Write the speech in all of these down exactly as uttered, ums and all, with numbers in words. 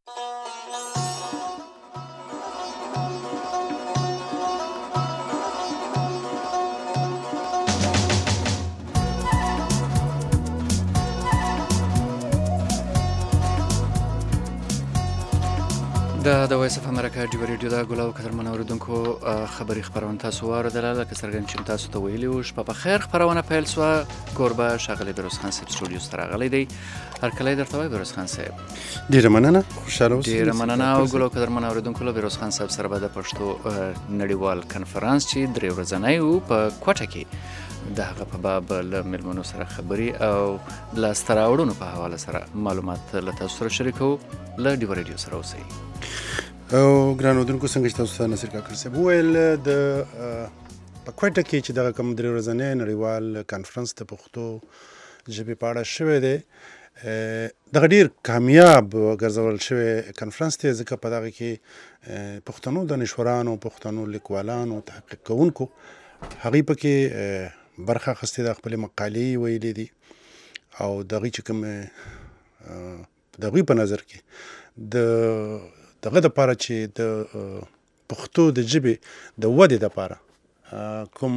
دا د وایس اف امریکا ډیو ریډیو دا ګلو قدرمن اوریدونکو خبري خبرونه تاسو واردله لکه څنګه چې تاسو ته ویلي و شپه په خیر خبرونه پیل سو کوربه شغله بیروز خان صاحب سټوډیو سره غلې دی هر کله درته وای بیروز خان صاحب ډیره مننه خوشاله اوسئ ډیره مننه او ګلو قدرمن اوریدونکو له بیروز خان صاحب سره به د پښتو نړیوال کنفرانس چې درې ورځنی و په کوټه کې د هغه په باب له ملمنو سره خبري او له ستراوړونو په حواله سره معلومات له تاسو سره شریکو له ډیو ریډیو سره اوسئ. او ګران اودونکو څنګه چې تاسو ته نصر کاکړ صاحب وویل د په کوټه کې چې دغه کوم درې ورځنی نړیوال کنفرانس د پښتو ژبې په اړه شوی دی دغه ډېر کامیاب ګرځول شوی کنفرانس دی ځکه په دغه کې پښتنو دانشورانو پښتنو لیکوالانو تحقیق کوونکو هغوی پکې برخه اخیستې ده خپلې مقالې ویلې دي او د هغوی چې کوم د هغوی په نظر کې د دغه دپاره چې د پښتو د ژبې د ودې دپاره کوم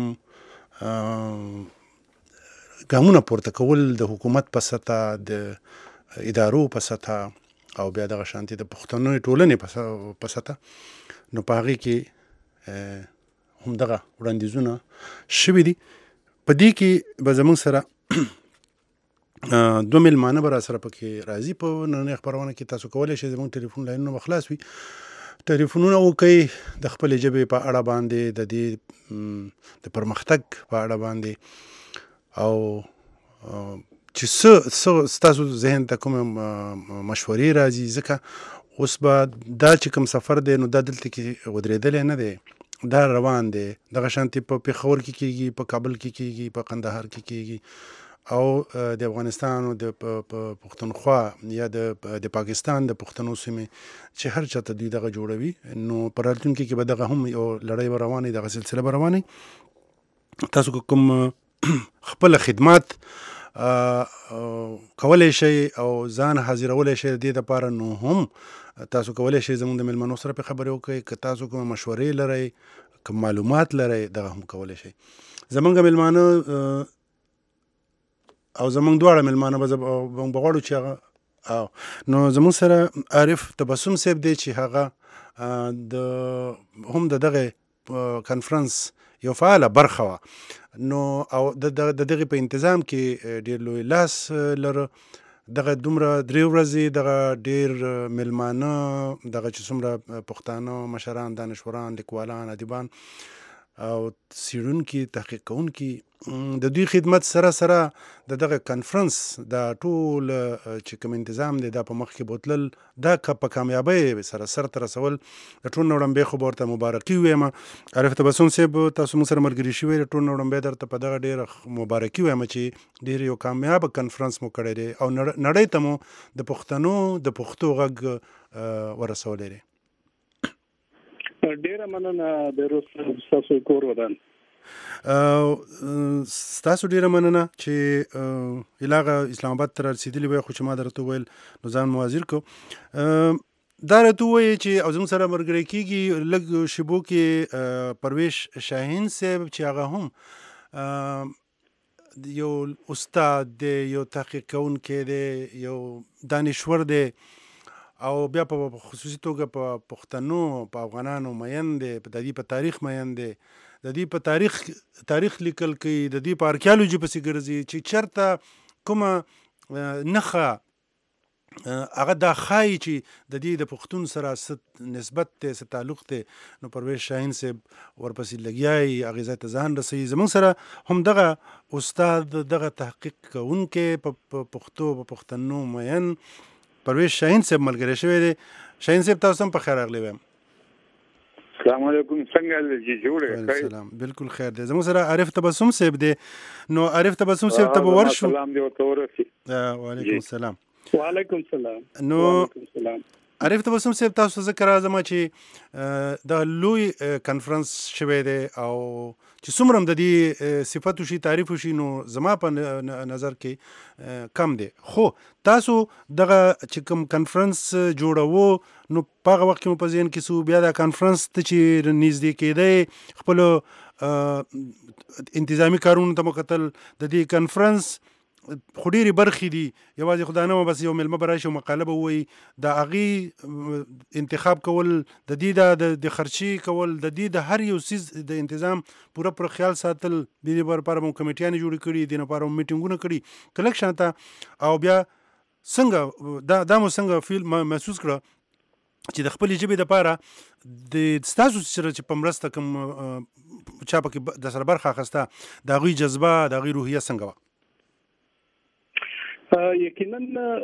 ګامونه پورته کول د حکومت په سطح د ادارو په سطح او بیا دغه شانتي د پښتنو ټولنې په سطح نو په هغې کې همدغه وړاندیزونه شوي دي. په دې کې به زموږ سره دو میلمانه به را سره پکې راځي په نننۍ خپرونه کې. تاسو کولی شئ زموږ ټلیفون لاینونه به خلاص وي ټلیفونونه وکئ د خپلې ژبې په اړه باندې د دې د پرمختګ په اړه باندې او چې څه څه ستاسو ذهن ته کومه مشورې راځي ځکه اوس به دا چې کوم سفر دی نو دا دلته کې ودرېدلی نه دی دا روان دی دغه شانتې په پېښور کې کېږي په کابل کې کېږي په قندهار کې کېږي او د افغانستان او د پښتونخوا یا د پاکستان د پښتنو سیمې چې هر چاته دوی دغه جوړوي نو په راتلونکي کې به دغه هم یو لړۍ به روانه وي دغه سلسله به روانه وي. تاسو کوم خپله خدمات کولی شئ او ځان حاضرولی شئ د دې دپاره نو هم تاسو کولی شئ زموږ د میلمنو سره پې خبرې وکړئ که تاسو کومه مشورې لرئ که معلومات لرئ دغه هم کولی شئ. زموږ میلمانه او زمونږ دواړه میلمانه به موږ به غواړو چې هغه نو زمونږ سره عارف تبسم صاحب دی چې هغه د هم د دغه کنفرانس یو فعاله برخه وه نو او د دغې په انتظام کې ډېر لوی لاس لره دغه دومره درې ورځې دغه ډېر میلمانه دغه چې څومره پښتانه مشران دانشوران لیکوالان ادیبان او څېړونکي تحقیق کوونکي د دوی خدمت سره سره د دغه کنفرانس دا ټول چې کوم انتظام دی دا په مخ کې بوتلل دا که په کامیابۍ سره سرته رسول د ټول نه وړاندې خو به ورته مبارکي ووایم. عارف تبسم صاحب تاسو موږ سره ملګري شوي د ټول نه وړاندې درته په دغه ډېره مبارکي ووایم چې ډېر یو کامیابه کنفرانس مو کړی دی او نړۍ ته مو د پښتنو د پښتو غږ ورسولی دی. ډیره مننه بیروز ستاسو کور ودان. ستاسو ډیره مننه چې الهغه اسلام آباد ته رسېدلي وی خو چې ما درته وویل نو ځان مو حاضر کړو. دا راته ووایي چې او زموږ سره ملګری کېږي لږ شیبو کې پرویش شاهین صاحب چې هغه هم یو استاد دی یو تحقیق کوونکی دی یو دانشور دی او بیا په خصوصي توګه په پښتنو په افغانانو مین دی د دې په تاریخ مین دی د دې په تاریخ تاریخ لیکل کوي د دې په ارکیالوجي پسې ګرځي چې چېرته کومه نښه هغه دا ښایي چې د دې د پښتون سره څه نسبت دی څه تعلق دی نو پرویز شاهین صاحب ورپسې لګیا یي هغې ځای ته ځان رسوي. زموږ سره هم دغه استاد دغه تحقیق کوونکی په پښتو په پښتنو مین پرویز شاهین صاحب ملګری شوی دی. شاهین صاحب تاسو هم په خیر راغلی وایم. السلام علیکم څنګه دې جوړه؟ سلام بالکل خیر دی. زموږ سره عارف تبسم صاحب دی نو عارف تبسم صاحب ته به ورشو. سلام دی ورته ورسي. وعلیکم السلام. وعلیکم السلام. نو عارف تبسم صاحب تاسو ذکر راځم چې د لوی کانفرنس شوی دی او چې څومره د دې صفات شي تعریف شي نو زما په نظر کې کم دی خو تاسو دغه چې کوم کانفرنس جوړو نو په هغه وخت کې مو په ذهن کې سو بیا د کانفرنس ته چې نږدې کېدی خپل انتظامی کارونو ته مکتل د دې کانفرنس خو ډېرې برخې دي یوازې خدای نه بس یو مېلمه به راشي او مقاله به ووایي د هغې انتخاب کول د دې د خرچي کول د دې د هر یو څیز د انتظام پوره پر خیال ساتل د دې لپاره مو کمیټیانې جوړې کړي دې لپاره مو میټینګونه کړي که لږ شانته او بیا څنګه دا دا مو څنګه فیل محسوس کړه چې د خپلې ژبې دپاره د ستاسو سره چې په مرسته کوم چا پکې د سره برخه اخیسته د هغوی جذبه د هغوی روحیه څنګه وه یقینا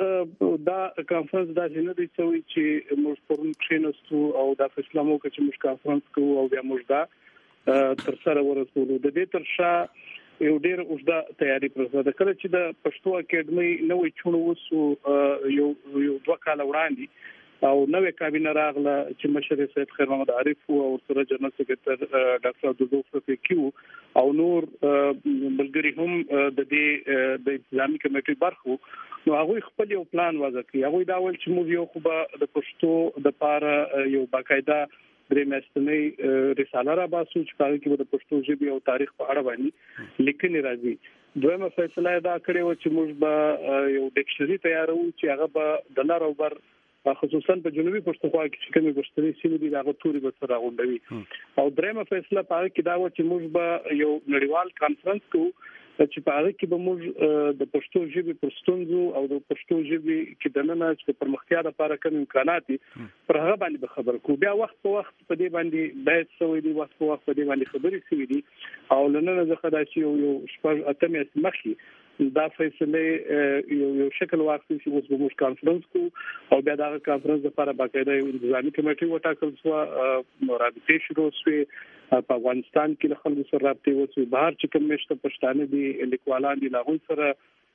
دا کانفرنس دا نه دی چې موږ پرون کښېناستو او دا فیصله مو وکړه چې موږ کانفرنس کوو او بیا موږ دا تر سره ورسولو د دې تر شا یو ډېر اوږده تیاری پروسه ده کله چې د پښتو اکیډمۍ نوې چوڼ وسو یو یو دوه کاله وړاندې او نوې کابینه راغله چې مشر سید خیر محمد عارف او سره جنرال سکرټر ډاکټر عبدالرؤف رفیقي او نور ملګري هم د دې د انتظامی کمیټې برخه نو هغه خپل یو پلان وضع کړی هغه دا ول چې موږ یو خو د پښتو د پاره یو باقاعده درې میاشتنۍ رساله را باسو چې هغه کې د پښتو ژبې او تاریخ په اړه باندې لیکنې راځي دویمه فیصله دا کړې و چې موږ به یو ډکشنري تیارو چې هغه به د لر او بر خصوصا په جنوبي پښتونخوا کې چې کومې بشري سیمې دي هغه توري به سره غونډوي او درېمه فیصله په هغه کې دا و چې موږ به یو نړیوال کانفرنس کوو چې په هغه کې به موږ د پښتو ژبې پر ستونزو او د پښتو ژبې کې د ننه چې پرمختیا لپاره کوم امکانات دي پر هغه باندې به خبر کوو بیا وخت په وخت په دې باندې باید سوي دي وخت په وخت په دې باندې خبرې سوي دي او لننه ځکه دا چې یو شپږ اتم یې مخکې دا فیصله یو یو شکل واخلي چې اوس به موږ کانفرنس کوو او بیا دا کانفرنس لپاره باقاعده یو انتظامی کمیټه وټاکل شو رابطې شروع شوې په افغانستان کې له خلکو سره رابطې وشوې بهر چې کوم مشته پښتانه دي لیکوالان دي لاغوي سره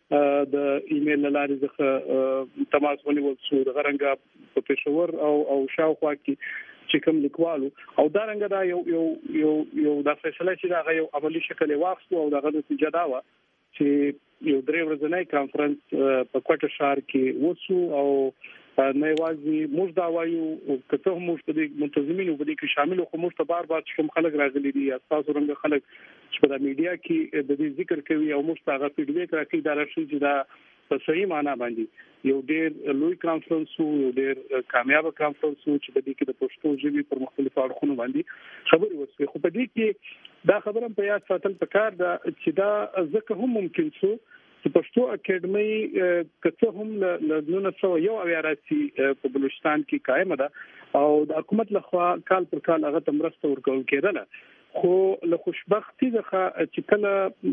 د ایمیل لارې ځخه تماس ونیول شو د غرنګ په پېښور او او شاوخوا کې چې کوم لیکوالو او دا رنګ دا یو یو یو یو د فیصله چې دا یو عملی شکل واخلو او دغه نتیجه دا و چې یو درې ورځنی کانفرنس په کوټه ښار کې وسو او نه یوازې موږ دا وایو کته موږ په دې منتظمینو په دې کې شامل خو موږ ته بار بار کوم خلک راغلي دي تاسو رنګ خلک چې په میډیا کې د دې ذکر کوي او موږ ته هغه فیډبیک راکړي دا راشي چې دا په صحیح معنا باندې یو ډېر لوی کانفرنس یو ډېر کامیاب کانفرنس چې په دې کې د پښتو ژبې پر مختلفو اړخونو باندې خبرې وشوي خو په دې کې دا خبره په یاد ساتل پکار ده چې دا ځکه هم ممکن شو چې پښتو اکیډمۍ کڅه هم له نن څو یو اویاراتي په بلوچستان کې قائم ده او د حکومت لخوا کال پر کال هغه تمرسته ورکول کېدله خو له خوشبختی ځکه چې کله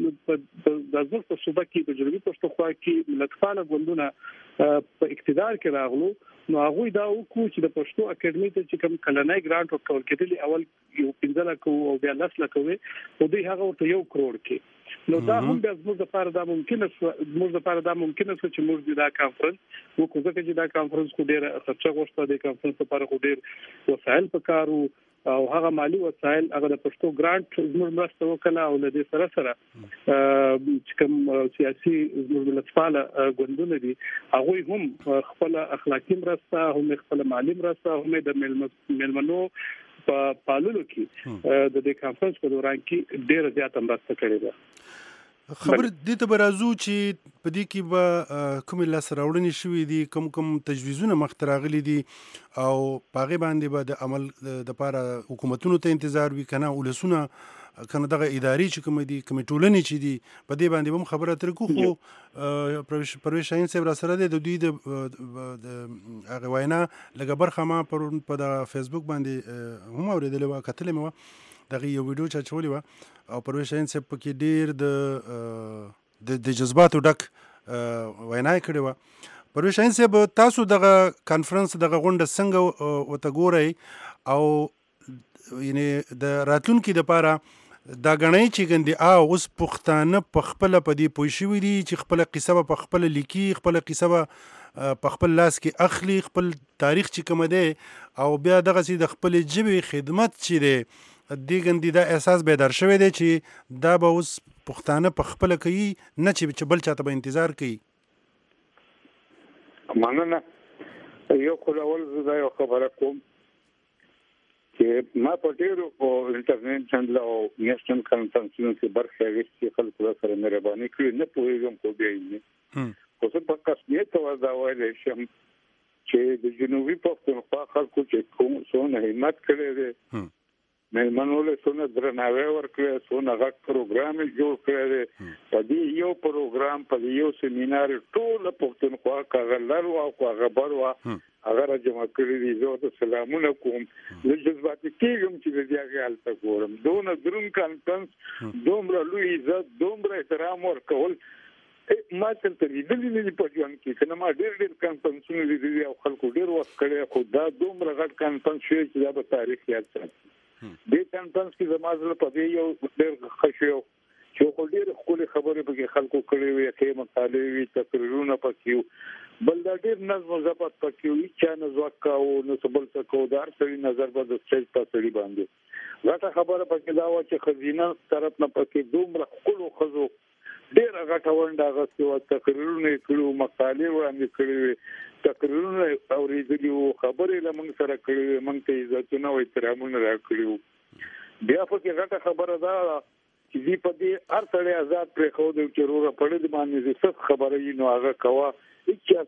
د ځل په صوبه کې د جنوبي پښتونخوا کې ملتپاله ګوندونه په اقتدار کې راغلو نو هغه دا وکړو چې د پښتو اکیډمۍ ته چې کوم کلنۍ ګرانټ ورکول کېدلی اول یو پنځه لک او بیا لس لک وي او دوی هغه ورته یو کروڑ کې نو دا هم بیا زموږ لپاره دا ممکنه زموږ لپاره دا ممکنه چې موږ دا کانفرنس وکړو ځکه چې دا کانفرنس کو ډیره خرچه غوښته د کانفرنس لپاره خو ډیر وسایل پکارو او هغه مالی وسایل هغه د پښتو ګرانټ زموږ مرسته وکړه او له دې سره سره چې کوم سیاسي زموږ لپاره ګوندونه دي هغه هم خپل اخلاقی مرسته هم خپل مالی مرسته هم د ملمنو په پاللو کې د دې کانفرنس په دوران کې ډېر زیات مرسته کړې ده خبر دې ته برازو چې په دې کې به کوم لاس راوړنې شوې دي کوم کوم تجویزونه مخ راغلي دي او پاغه باندې به د عمل د لپاره حکومتونو ته انتظار وي کنه ولسونه کنه دغه اداري چې کوم دي کوم ټولنې چې دي په دې باندې هم خبره تر کو خو پرویز شاهین صاحب را سره د دوی د هغه وینا لږه برخه ما په د فیسبوک باندې هم اوریدلې و کتلې مو دغه یو ویډیو چې چولې و او پرویز شاهین صاحب پکې ډیر د د جذباتو ډک وینا کړې و پرویز شاهین صاحب تاسو دغه کانفرنس دغه غونډه څنګه وته ګورئ او یعنی د راتلونکو لپاره دا غنۍ چې ګندې ا اوس پښتانه په خپل په دې پوه شوي دي چې خپل قصه په خپل لیکي خپل قصه په خپل لاس کې اخلي، خپل تاریخ چې کوم دی او بیا دغسې د خپلې ژبې خدمت چې دی دې ګندې دا احساس بیدار شوی دی چې دا به اوس پښتانه په خپله کوي، نه چې بل چاته به انتظار کوي. مننه. یو خو اول زه دا یو خبره کوم چې ما په ډېرو انټرنیټ چینل او نیشنل کانفرنسونو کې برخه اخیستې، خلکو سره مهرباني کړې، نه پوهېږم خو بیا یې خو زه په قسمیت دا ویلی شم چې د جنوبي پښتونخوا خلکو چې کوم څونه همت کړی دی، مېلمنو له څونه درناوی ورکړی، څونه غټ پروګرام یې جوړ کړی دی. په دې یو پروګرام په دې یو سیمینار ټوله پښتونخوا که هغه لر وه او که هغه بر وه هغه را جمع کړي دي. زه ورته سلامونه کوم. زه جذباتي کېږم چې د دې هغې هلته ګورم. دونه دروند کانفرنس، دومره لوی عزت، دومره احترام ورکول ما دلته لیدلي نه دي په ژوند کې. که نه ما ډېر ډېر کانفرنسونه لیدلي او خلکو ډېر وخت کړی، خو دا دومره غټ کانفرنس شوی چې دا به تاریخ یاد ساتي. دې کانفرنس کې زما زړه په دې یو ډېر ښه شو چې خو ډېرې ښکلې خبرې پکې خلکو کړې وې، ښې مقالې وې، تقریرونه پکې وو، بل دا ډېر نظم و ضبط پکې وو، هېچا نه ځواک کاوه، نه څه بل څه کوو. د هر سړي نظر به د سټیج په سړي باندې. غټه خبره پکې دا وه چې ښځینه طرف نه پکې دومره ښکلو ښځو ډېره غټه ونډه اخیستې وه، تقریرونه یې کړي وو، مقالې وړاندې کړې وې، تقریرونه یې اورېدلي وو، خبرې له موږ سره کړې وې، موږ ته عزتونه او احترامونه راکړي وو. بیا پکې غټه خبره دا ده چې دوی په دې هر سړی آزاد پرېښودی چې وروره په دې باندې چې څه خبره وي نو هغه کوه، هېچا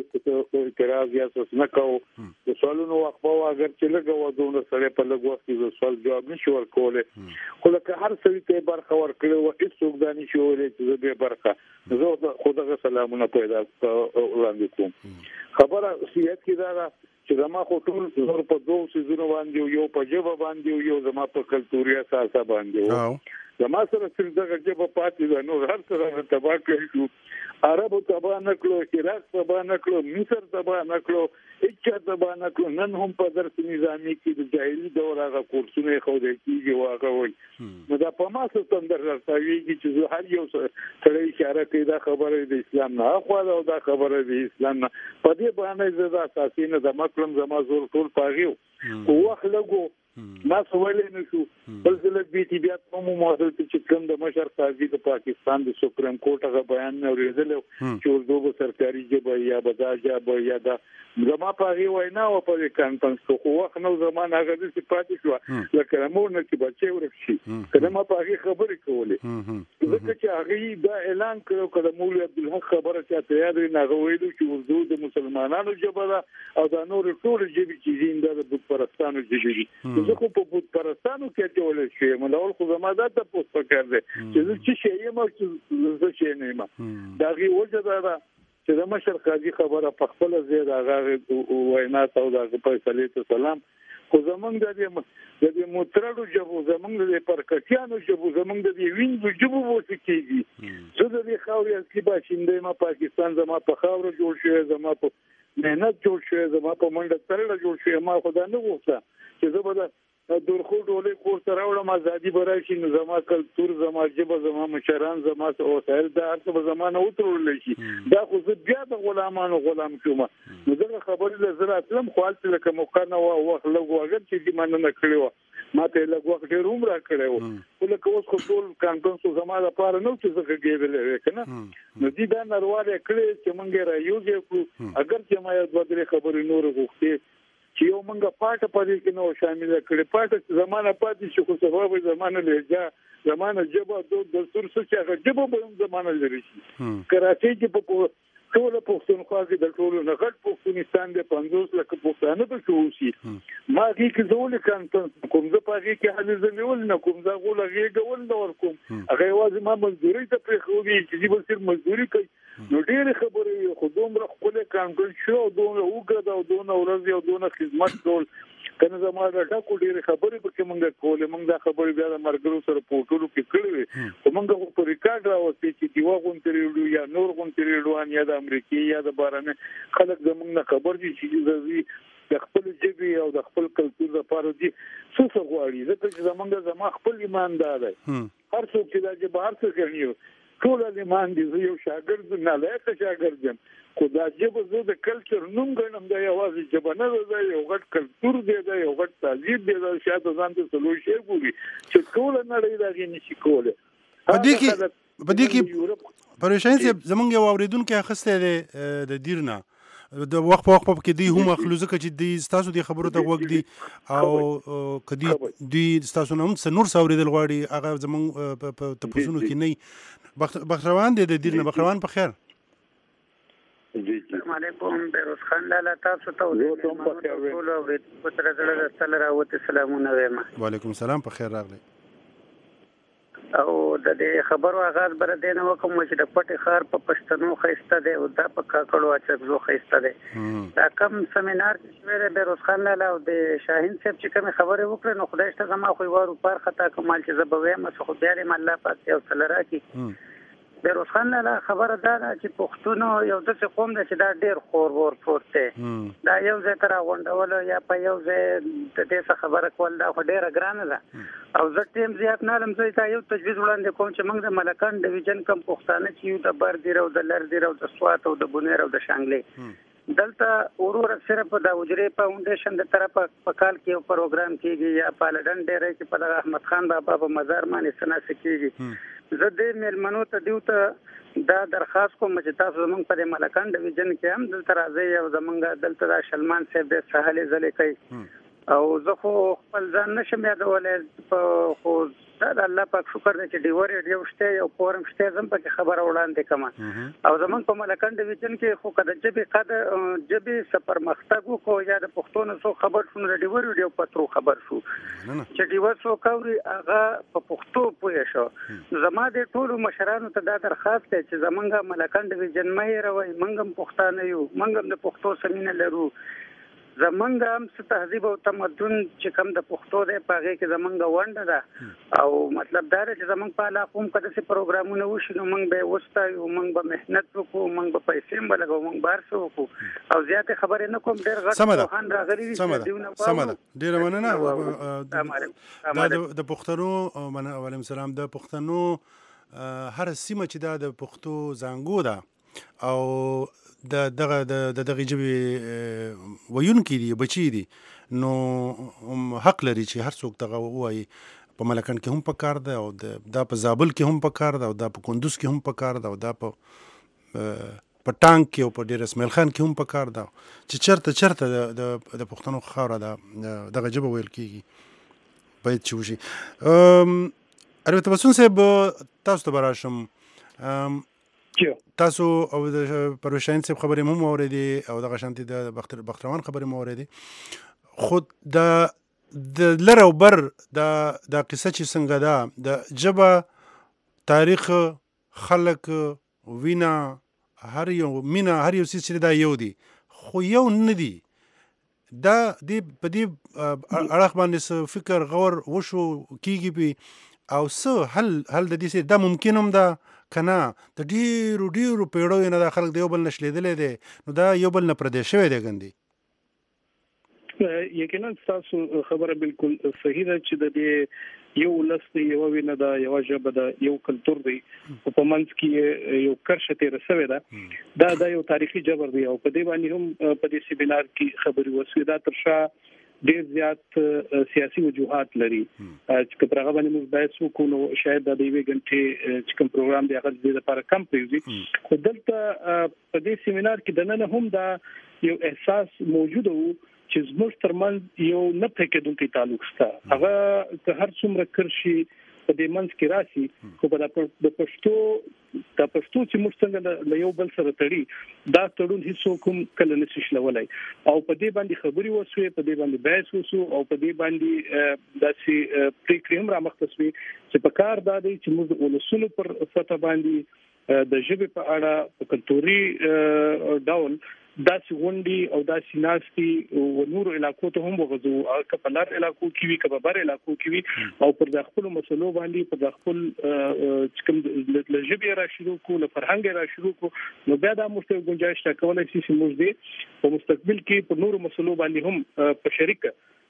څه اعتراض یا څه نه کوو. د سوالونو وخت به وه، اګر چې لږه وه دومره سړی په لږ وخت کې د سوال جواب نه شي ورکولی، خو لکه هر سړي ته یې برخه ورکړې وه، هېڅوک دا نه شي ویلی چې زه بې برخه. زه خو دغه سلامونه پیدا وړاندې کوم. خبره صحت کې دا ده چې زما خو ټول زور په دوو څیزونو باندې، یو په ژبه باندې، یو زما په کلتوري اساسه باندې و. زما سره صرف دغه ژبه پاتې ده، نور هر څه رانه تباه کړي شو. عربو تباه نه کړو، عراق تباه نه کړو، مصر تباه نه کړو، هېچا تباه نه کړو. نن هم په درس نظامي کې د جاهلي دور هغه کورسونه یې ښودل کېږي او هغه وایي. نو دا په ما څه تندر راټاوېږي چې زه هر یو سړی اشاره کوي دا خبره د اسلام نه اخوا ده او دا خبره د اسلام نه. په دې باندې زه د اساسي نه د مکلم زما زور ټول پاغي و، خو وخت لږ ما سوالې نه شو. بل ځل بي بیا کوم موضوع چې کوم د مشر قاضي د پاکستان د سپریم کورټ هغه بیان نه اورېدل چې اردو به سرکاري ژبه یا به دا ژبه یا دا زما پاغي وینا او په کانفرنس خو وخت نو زمانه هغه چې پاتې شو لکه مور نه چې بچي ورک شي کله ما پاغي خبرې کولې ځکه چې هغه دا اعلان کړو کله مولوی عبدالحق خبره چې تیار نه غوېلو چې اردو د مسلمانانو ژبه ده او دا نور ټول ژبې چې زینده د بت پرستانو ژبې دي. زه خو په بت پرستانو کې ټول شي ملول خو زما دا ته پوس پکړ دي چې زه چې شي یم چې زه شي نه یم دا غي وجه دا چې د مشر قاضي خبره په خپل ځای دا غاغه وینا ته او د فیصله ته سلام خو زمونږ د دې د دې مترړو جبو زمونږ د پرکټیانو جبو زمونږ د وینځو جبو وڅ کېږي. زه د دې خاورې اصلي باشنده ما پاکستان زما په خاور جوړ شوی زما په مهنت جوړ شوی زما په منډه ترړه جوړ شوی ما خدا نه غوښته چې زه به درخو ډولې کور سره وړم ازادي برای شي نو زما کلتور زما ژبه زما مشران زما وسایل دا هرڅه به زمانه وترول شي دا خو زه بیا د غلامانو غلام شوم. نو دغه خبرې له زړه اتلم خو هلته لکه موقع نه وه وخت لږ و اګر چې دې مننه کړې وه ما ته یې لږ وخت ډېر هم را کړی و خو لکه اوس خو ټول کانفرنس زما لپاره نه و چې زه غږېدلی وې که نه نو دې دا نروالی کړی چې موږ یې رایوځې کړو اګر چې ما یو دوه درې خبرې نورې غوښتې چې یو منګه پاټه پدې کې نو شامل کړي پاټه زمانه پاتې شو خو سبب زمانه لهجه زمانه ژبه د دستور څخه چې ژبه به زمانه لري شي. کراچۍ کې په ټول پښتونخوا کې د ټولو نه غټ پښتونستان د پنځوس لکه پښتانه په شو شي ما کې کې زول کانټن کوم زه پاږي کې حل زمول نه کوم زه غول غېګول نه ور کوم هغه واځي ما مزدوري ته پرې خو دي چې به صرف مزدوري کوي نو ډېر خبرې خو دومره خپل کانټن شو دومره وګړه او دومره ورځ او دومره خدمت ټول کنه زما دا ټکو ډېر خبرې پکې مونږ کولې مونږ دا خبرې بیا د مرګرو سره پورټولو کې کړې خو مونږ په ریکارډ راوستي چې دیوا غونټریډو یا نور غونټریډوان یا د امریکای یا د بارانه خلک زمونږ نه خبر دي چې زوی د خپل ژبې او د خپل کلتور لپاره دي څه څه غواړي ځکه چې زمونږ زما خپل ایماندار دی هر څوک چې دا چې بهر څه کوي ټول ایمان دي یو شاګرد نه لایق شاګرد یم کو دا ژبه زه د کلچر نوم ګڼم دا یوازې ژبه نه ده یو غټ کلتور دی دا یو غټ تهذیب دی دا شاید ځان ته څلور شی ګوري چې ټوله نړۍ دا غي نشي کوله په دې کې په دې کې پریشان سي زمونږ یو اوریدونکو اخسته دی د دیرنا د وخت په وخت په کې دی هم اخلوزه چې دی تاسو د خبرو ته وګ دی او کدی دی تاسو نوم سنور ساوریدل غواړي هغه زمونږ په تاسو کې نه بخروان دی د دیرنا بخروان په خیر السلام علیکم بیروز خان لاله تاسو ته ټول اورید په تر زړه سره راوته سلامونه وایم وعلیکم السلام په خیر راغلی او د دې خبرو آغاز بر دینه وکم چې د پټي خار په پښتنو خيسته دی او د په کاکړو اچو خيسته دی دا کم سیمینار چې شوی د بیروز خان لاله او د شاهین صاحب چې کوم خبره وکړه نو خدای ته زما خو وارو پر خطا کمال چې زبوي مڅ خو بیا دې الله پاک یو سره راکی بیروز خان لاله خبره ده چې پښتون یو د قوم د چې دا ډیر خور ور پورته دا یو ځای تر غونډول یا په یو ځای د دې خبره کول دا ډیره ګرانه ده او زه ټیم زیات نه لم زه تا یو تجویز وړاندې کوم چې موږ د ملکان ډیویژن کم پښتانه چې یو د بر دی او د لر دی او د سوات او د بونیر او د شانګلې دلته ورور صرف د وجرې فاونډیشن د طرفه په کال کې یو پروګرام کیږي یا په لندن ډیر کې په احمد خان بابا په مزار باندې سناسه کیږي زه د میلمنو ته دیوته دا درخواست کوم چې تاسو زمونږ په ملکان ډیویژن کې هم دلته راځي او زمونږ دلته د شلمان صاحب د سهالې ځلې کوي او زه خو خپل ځان نشم یادولای په خو دا الله پاک شکر دی چې ډیور یو شته یو فورم شته زم په خبره وړاندې کما او زمونږ په ملکان ډیویژن کې خو کده چې به قد جبې سفر مختګو کو یا د پښتون سو خبر شون ډیور یو پترو خبر شو چې ډیور سو کوري هغه په پښتو پوه شو زما د ټولو مشرانو ته دا درخواست دی چې زمونږ ملکان ډیویژن مې روي منګم پښتانه یو منګم د پښتو سمینه لرو زمونږ هم څه تهذیب او تمدن چې کوم د پښتو دی په هغه کې زمونږ ونډه ده او مطلب دا دی چې زمونږ په علاقه هم کده سي پروګرامونه وشي نو موږ به وستایو موږ به مهنت وکړو موږ به پیسې ملګو موږ بار څه وکړو او زیاته خبرې نه کوم ډېر غټ خان راغلي دي سمه ډېر مننه دا د پښتنو من علیکم السلام د پښتنو هر سیمه چې دا د پښتو زنګو ده او د دغه د دغه جبي ويونکي دي بچي دي نو حق لري چې هر څوک دغه وایي په ملکان کې هم په کار ده او دا په زابل کې هم په کار ده او دا په کندوز کې هم په کار ده او دا په په ټانک کې او په ډیر اسماعیل خان کې هم په کار ده چې چرته چرته د د پښتنو خاوره ده دغه جبه ویل کیږي باید چې وشي البته بسون صاحب تاسو ته براشم تاسو او د پروشین صاحب خبرې مو اوریدي او د غشانتي د بختروان خبرې مو اوریدي خود د د لر او بر د د قصه چې څنګه ده د جبه تاریخ خلق وینا هر یو مینا هر یو څه دا یو دی خو یو نه دی دا دی په دې اړه باندې فکر غور وشو کیږي په او څه حل حل د دې دا ممکن هم ده کنه د ډیرو ډیرو پیړو نه د خلک د یو بل نشلیدلې دي نو دا یو بل نه پردې شوی دی ګندي یقینا تاسو خبره بالکل صحیح ده چې د دې یو لست یو وینه دا یو ژبه دا یو کلتور دی په منځ کې یو کرشته رسوي ده دا د یو تاریخي جبر دی او په دې باندې هم په دې سیمینار کې خبري وسوي دا ترشا ډیر زیات سیاسي وجوهات لري چې په هغه باندې موږ باید څوک نو شاید د دې غنټې چې کوم پروګرام دی هغه د لپاره کم پیږي خو دلته په دې سیمینار کې د نن هم دا یو احساس موجود وو چې زموږ ترمنځ یو نه پکېدونکي تعلق شته هغه که هر څومره کرشي په دې منځ کې راشي خو په د پښتو د پښتو چې موږ څنګه له یو بل سره تړي دا تړون هیڅ کوم کله نشي شلولای او په دې باندې خبري وسوي په دې باندې بحث وسو او په دې باندې داسې پریکړې هم رامختصوي چې په کار دا دی چې موږ ولسونو پر سطح باندې د ژبې په اړه په کلتوري ډول داسې غونډي او داسې ناستي او نورو علاقو ته هم وغځو او کپلار علاقو کې وی کبابر علاقو کې وی او پر د خپل مسلو باندې پر د خپل کوم د ژبې را شروع کو له فرهنګ را شروع کو نو بیا د مستوي گنجائش راکولای شي چې موږ دې په مستقبل کې پر نورو مسلو باندې هم په شریک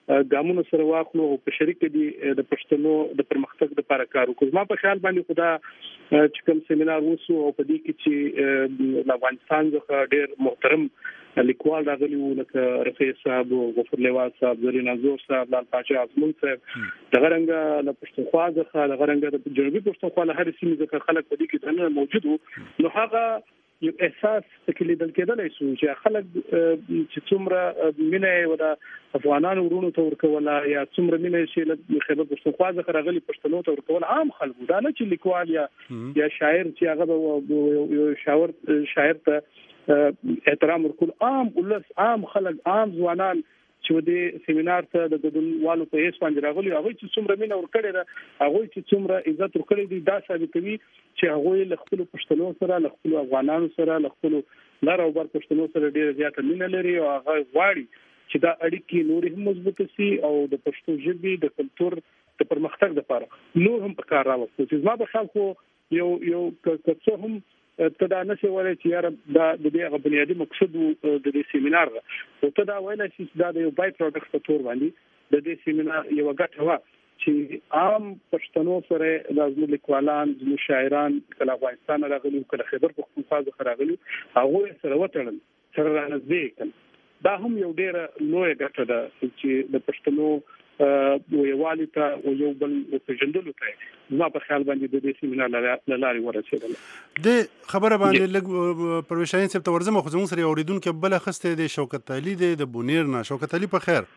ګامونو سره واخلو او په شریک دي د پښتنو د پرمختګ لپاره کار وکړو. ما په خیال باندې خدا چې کوم سیمینار وسو او په دې کې چې د افغانستان څخه ډېر محترم لیکوال راغلي وو لکه رفیع صاحب، غفور لیوال صاحب، زرین انځور صاحب، لال پاچا ازمون صاحب، د غرنګ له پښتونخوا څخه د غرنګ د جنوبي پښتونخوا له هر سیمې څخه خلک په دې کې دنه موجود وو. نو هغه یو احساس تکلیف دل کېدلای شو چې خلک چې څومره مینه و د افغانانو ورونو ته ورکوله یا څومره مینه چې له خیبر پښتونخوا څخه راغلي پښتنو ته ورکول عام خلکو، دا نه چې لیکوال یا یا شاعر چې هغه یو شاعر شاعر ته احترام ورکول، عام ولس، عام خلک، عام ځوانان چې د سیمینار ته د ګډونوالو په هیڅ باندې راغلي، هغه چې څومره مینه ورکړي ده، هغه چې څومره عزت ورکړي دي، دا ثابتوي چې هغه له خپل پښتنو سره، له خپل افغانانو سره، له خپل لار او بر پښتنو سره ډیره زیاته مینه لري او هغه غواړي چې دا اړیکې نور هم مضبوط شي او د پښتو ژبې د کلتور د پرمختګ لپاره نور هم په کار راوستل. چې زما په خیال خو یو یو څه هم ته دا نشي وایي چې یار دا د دې بنیادی مقصد د دې سیمینار او ته دا وایي چې دا د یو بای پروډکټ په تور باندې د دې سیمینار یو غټه وا چې عام پښتنو سره د زموږ لیکوالان، زموږ شاعران کله افغانستان راغلي، کله خیبر پښتونخوا څخه راغلي، هغه سره وټړل سره رانځي کړي. دا هم یو ډیره لوی غټه ده چې د پښتنو ویوالي ته او یو بل په جندلو ته ما په خیال باندې د دې سیمینار له لارې ورسېدل. د خبره باندې لګ پرویز شاهین صاحب ته ورځم، خو زموږ سره یو اوریدونکو بل خسته د شوکت علي د بونیر نه. شوکت علي په خیر؟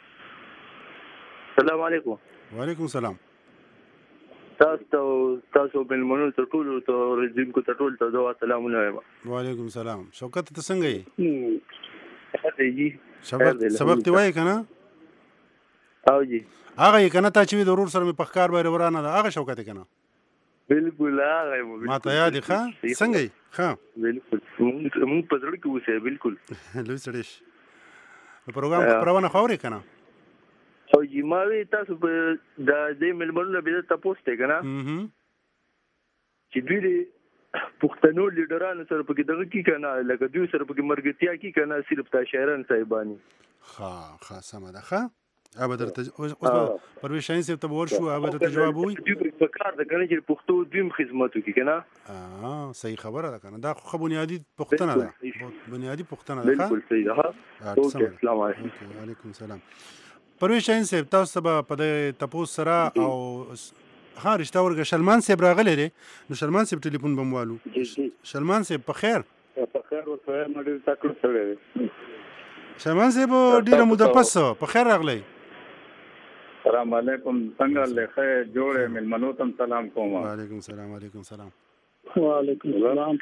السلام علیکم. وعلیکم السلام. تاسو تاسو بل منو ته ټول ته رجیم کو ته ټول ته دوه سلام علیکم. وعلیکم السلام. شوکت ته څنګه یې؟ جی سبق سبق دی وای کنه؟ او جی هغه کنه ته چې د ورور سره په ښکار باندې ورانه ده، هغه شوکت کنه؟ بالکل هغه ما ته یاد ښه څنګه یې؟ ښه بالکل مونږ په ځړ کې اوسه بالکل لوي سړیش پروګرام پروانه خوري کنه؟ او جی ما وی تاسو په د دې ملمنو به تاسو ته کنه چې دوی پښتنو لیډرانو سره په کې دغه کې کنه لکه دوی سره په کې مرګتیا کې کنه صرف تا شاعران صاحبانی ها ها سم ده. ښه ابدر ته اوس پرویز شاهین صاحب ته ور شو، ابدر ته جواب وي په کار د کنه چې پښتو دویم خدمت وکړي کنه. اه صحیح خبره ده کنه، دا خو بنیادی پښتنه ده، بنیادی پښتنه ده. بالکل صحیح ده. اوکې السلام علیکم. وعلیکم السلام. پرویز شاهین صاحب تاسو به په دې تپوس سره او ها رښتا ورګه شلمان صاحب راغلی دی، نو شلمان صاحب ټلیفون بموالو. شلمان صاحب په خیر؟ په خیر ورته مړ تکړه سره شلمان صاحب ډیره موده پس په خیر راغلی. السلام علیکم. څنګه لخه جوړه ملمنو تم سلام کوم. وعلیکم السلام. وعلیکم السلام. وعلیکم السلام.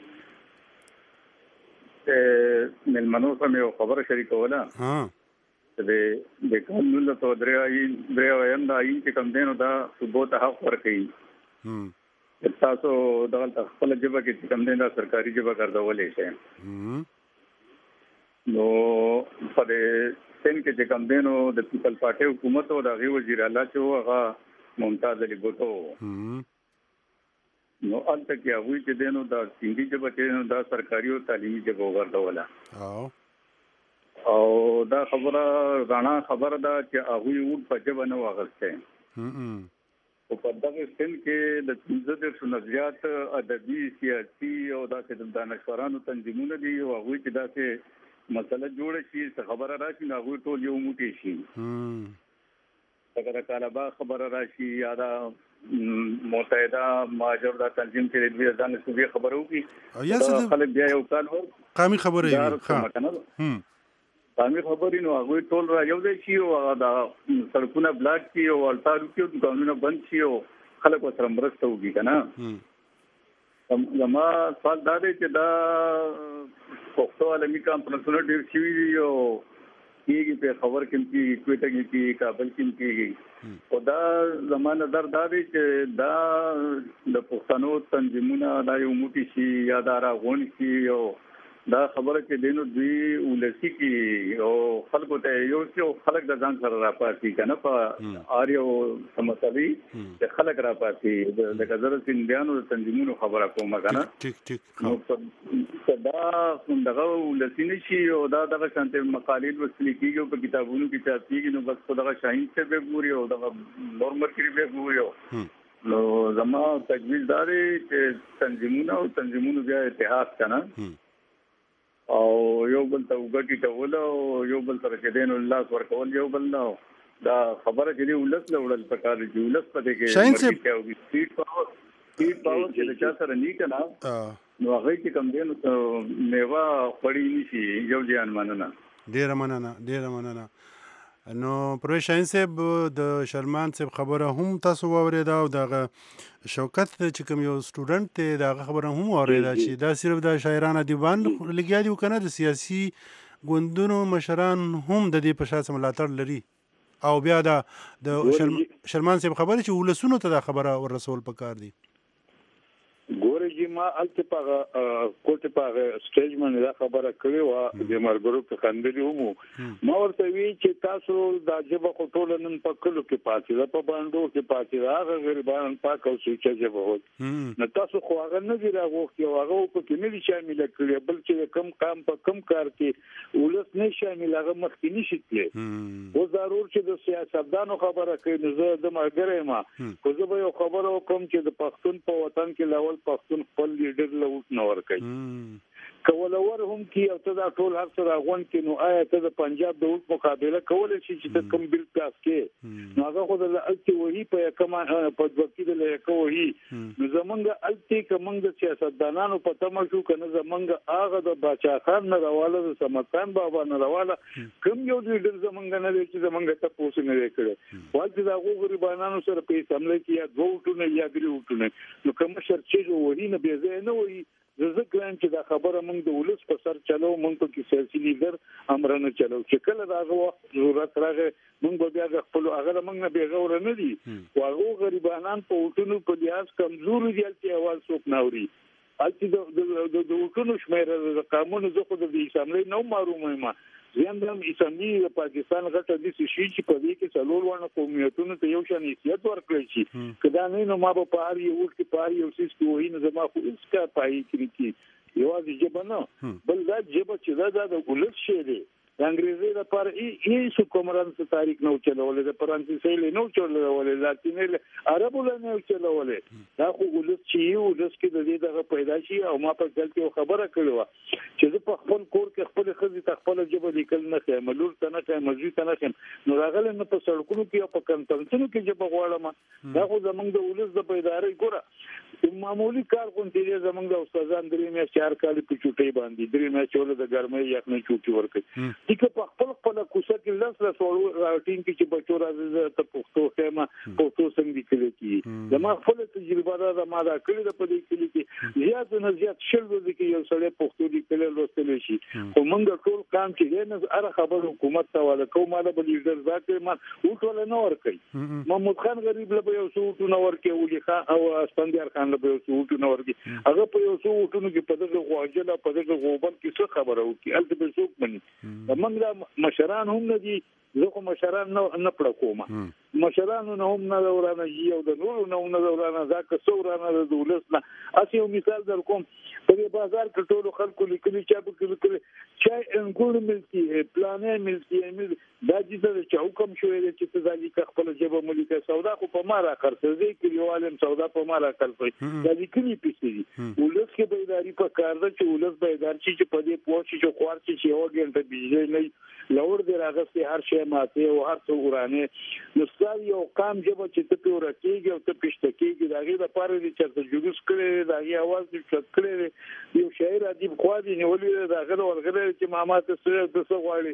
ته ملمنو سم یو خبره شریکوله. ها د د قانون له تو درې درې وایم دا چې کوم دینو دا ثبوت حق ورکړي. هم تاسو دغه خپل جبه کې کوم دین دا سرکاري جبه ګرځولې شي. هم نو په دې سن کې چې کوم دینو د پیپل پارټي حکومت او د غي وزیر اعلی چې هغه ممتاز علي بوټو. هم نو البته کې هغه چې دینو دا سیندي جبه چې دا سرکاري او تعلیمي جبه ورکوله. او او دا خبره غاڼه خبره ده چې هغه یو په جبه نه واغسته. هم او په دغه سن کې د پنځه د نظریات ادبي سیاسي او د دانشورانو تنظیمونه دي او هغه چې دا څه مسله جوړه شي څه خبره راشي نو هغه ټول یو موټی شي. هم اگر طالبا خبره راشي یا دا متحده ماجر دا تنظیم چې د ځان سوي خبرو کې یا څه خلک بیا یو کال ور قامي خبره یې ښه هم قامي خبرې نو هغه ټول را یو ځای شي او دا سړکونه بلاک شي او الټارو کې قانونونه بند شي او خلک سره مرسته وکړي کنه. زما سوال دا دی چې دا پښتو عالمي کانفرنسونه ډېر شوي دي او کېږي په خبر کې کې کوټه کې کې کابل کې کې او دا زما نظر دا دی چې دا د پښتنو تنظیمونه دا یو موټی شي یا دا راغون شي او دا خبره کې دینو دوی ولسی کې او خلکو ته یو څو خلک د ځان سره راپاتې کنه په اریو سمتوي چې خلک راپاتې د کزر سیندانو تنظیمونو خبره کومه کنه ټیک ټیک نو دا دغه ولسی نشي او دا دغه شانته مقالې وسلی کېږي په کتابونو کې چاپېږي نو بس دغه شاهین څه به ګوري او دغه نورمال کې به ګوري نو زما تجویز داري چې تنظیمونه او تنظیمونو بیا اتحاد کنه او یو بل ته وګټي ټول او یو بل سره کې دین الله ورکول یو بل نو دا خبره چې ولس له وړل پکار دی ولس پدې کې مرګ کوي سپیډ پاور سپیډ پاور چې چا سره نه کنا نو هغه چې کم دین میوه پړی نشي یو ځان مننه ډیر مننه ډیر مننه نو پروفیسور شاهین صاحب د شرمان صاحب خبره هم تاسو واوریدا او دغه شوکت چې کوم یو سټوډنټ ته دغه خبره هم واوریدا چې دا صرف د شاعرانه دیوان لګیا دی کنه د سیاسي ګوندونو مشران هم د دې په شاته ملاتړ لري او بیا د شرمان صاحب خبره چې ولسونو ته دا خبره ورسول پکار دی ګورې چې ما الته په کوټه په سټیج باندې دا خبره کړې و د مرګرو په خندلې ومو ما ورته وی چې تاسو د جبه خټول نن په کلو کې پاتې ده په باندې کې پاتې ده هغه غریبان پاک او سوچ جبه هو نو تاسو خو هغه نه دی راغوښتي او هغه په کې نه دي شامل کړي بل چې کم کام په کم کار کې ولس نه شامل هغه مخکې نشي تللی و ضرور چې د سیاستدانو خبره کوي نو زه د مرګره ما خو زه به یو خبره وکم چې د پښتون په وطن کې لاول پښتون خپل لیډر لوټ نه ور کوي کولور هم کی او ته دا ټول هر څه راغون کې نو آیا ته د پنجاب د وټ مقابله کول شي چې د کم بل پاس کې نو هغه خو د التی وਹੀ په کما په وکیل له کوي نو زمونږ التی کومنګ د سیاستدانانو په تمه شو کنه زمونږ هغه د باچا خان نه راواله د سمتان بابا نه راواله کوم یو لیډر زمونږ نه دی چې زمونږ ته پوښتنه نه کړي والته دا غوغریبانانو سره په سمله کې یا دوه وټونه یا درې وټونه نو کوم شرط چې وਹੀ نه به نه وਹੀ زه ګران چې دا خبره موږ د ولس په سر چلو موږ په کې سیاسي لیډر امرنه چلو چې کله راغو وخت ضرورت راغی موږ بیا خپل هغه موږ نه بیغور نه دي واغو غریبانان په وټونو په لیاس کمزوري دي چې اول څوک ناوري الته د د وټونو شمیر د قانون زه خو د اسمبلی نو معلومه ما زم اسمبلی د پاکستان غټه د شي چې په دې کې څلور ونه قومیتونو ته یو شان حیثیت ورکړي شي کدا نه نو ما په پاره یو وټ کې پاره یو سیس کوی نه زما خو هیڅ کا پای کړی کی یو ځای جبنه بل دا جب چې دا د ولس شه دی د انګریزي لپاره هیڅ کومران څه تاریخ نه چلولې د فرانسوي له نو چلولې لاتیني عربو له نو چلولې دا خو ولس چې یو ولس کې د دې دغه پیدا شي او ما په ځل کې خبره کړو چې زه په خپل کور کې خپل خزي تخپل جبه لیکل نه کوم ملور ته نه کوم مزي ته نه کوم نو راغله نه په سړکونو کې او په کنټرنسونو کې جبه غواړم دا خو زمونږ د ولس د پیداري ګوره معمولی کار کوم چې زمونږ د استادان درې مې چار کال په چوټي باندې درې مې چول د ګرمۍ یخ نه چوټي ورکړي دغه په خپل خپل کوڅه کې لاس لاس ټیم کې چې بچو راځي ته پښتو خېما پښتو څنګه کړی کی زما خپل تجربه دا ما دا کړی د پدې کې کې زیات نه زیات شل ورځې کې یو سړی پښتو لیکل لوستل شي خو موږ ټول کام چې نه اره خبر حکومت ته ولا کومه د لیډر ذات ما وټول نه ور کوي محمود خان غریب له یو څو وټو نه ور کوي ولي خان او اسپندیار خان له یو څو وټو نه ور کوي هغه په یو څو وټو کې په دغه غواجله په دغه غوبل کې څه خبره وکي الته به څوک مني موږ مشران هم نه دي زه خو مشران نه نه پړ کوم مشران نه هم نه ورانه یو د نور نه نه ورانه ځکه څورانه د دولت نه اسی یو مثال در کوم په بازار کې ټول خلکو لیکلي چې په کې لیکلي چې انګور ملکی پلانې ملکی دا چې چې حکم شوی دی چې ځالي خپل جبه ملکه سودا خو په مارا خرڅوي کې یوالم سودا په مارا خرڅوي دا لیکلي پیسې ولس کې بیداری په کار ده چې ولس بیدار شي چې په دې پوه شي چې خوار شي یو غنټه بجلی نه لور دی راغستې هر شی ماته او هر څه ورانه نو ستاسو یو قام جبه چې ته پیور کېږي او ته پښته کېږي داغه د پاره دي چې جلوس کړي داغه आवाज دې څک کړي یو شاعر ادیب خو دې نیولې داغه ورغله چې ماما ته سره د څه غواړي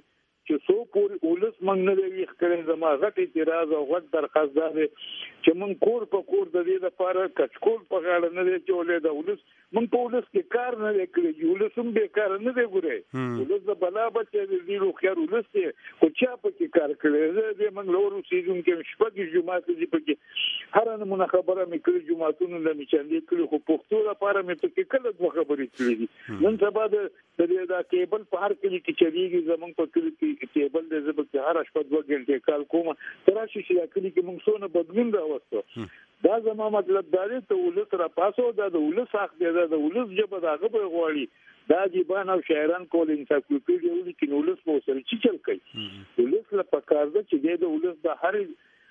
چې سو پورې ولس موږ نه دی ښکړی زما غټ اعتراض او غټ درخواست ده چې موږ کور په کور د دې لپاره کچکول په غاړه نه دی چولې د ولس موږ په ولس کې کار نه دی کړی ولس هم بیکار نه دی ګورې ولس د بلا بچي دی لو خیر ولس دی خو چا په کې کار کړی زه دې موږ لورو سیزون کې شپږ جمعات دي په کې هر نه خبره مې کړې جمعاتونو له میچاندې کړې خو پښتو لپاره مې په کې کله دوه خبرې کړې دي نن سبا د دې دا کیبل په هر کلی کې چلیږي زمونږ په کلی کې کیبل د زبر کې هر شپه دوه غنټې کال کوم تراشي چې دا کلی کې موږ څونه بدلون راوستو دا زما مطلب دا دی ته ولس را پاسو دا د ولس حق دی دا د ولس جبه دا غو غواړي دا دیبان او شاعران کول انسایکلوپیډیا ولي کې ولس مو سره چې چل کوي ولس له پکار ده چې د ولس د هر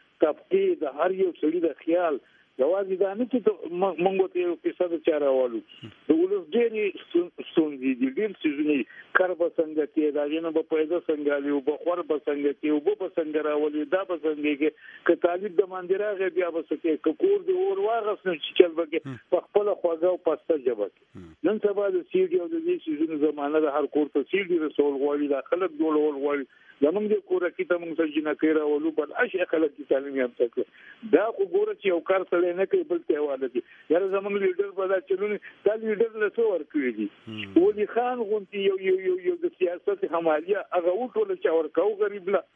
طبقه د هر یو سړي د خیال جوازي دا نه چې مونږ ته یو کیسه د چاره والو د ولس ډېری ستونزې دي ډېر څه کار به څنګه کې دا جن په پیدا څنګه لیو په خور به څنګه کې او په څنګه راولي دا به څنګه کې ک طالب د مندراغه بیا به څه کې کور دی اور واغس نه چې چل بګي په خپل خواږه او پسته جواب نن سبا د سی ډي او د دې سيزونو زمانه د هر کور ته سی ډي رسول غواړي دا خلک جوړول غواړي زمونږ د کور کې ته موږ سره جنا کوي راولو بل اشي خلک چې تعلیم یافته کړ دا خو ګوره چې یو کار سره نه کوي بل ته واده دي یاره زمونږ لیډر په دا چلونه دا لیډر له څو ورکړي دي ولي خان غونتی یو یو یو یو د سیاست حمایه هغه وټول چې ورکاو غریب لا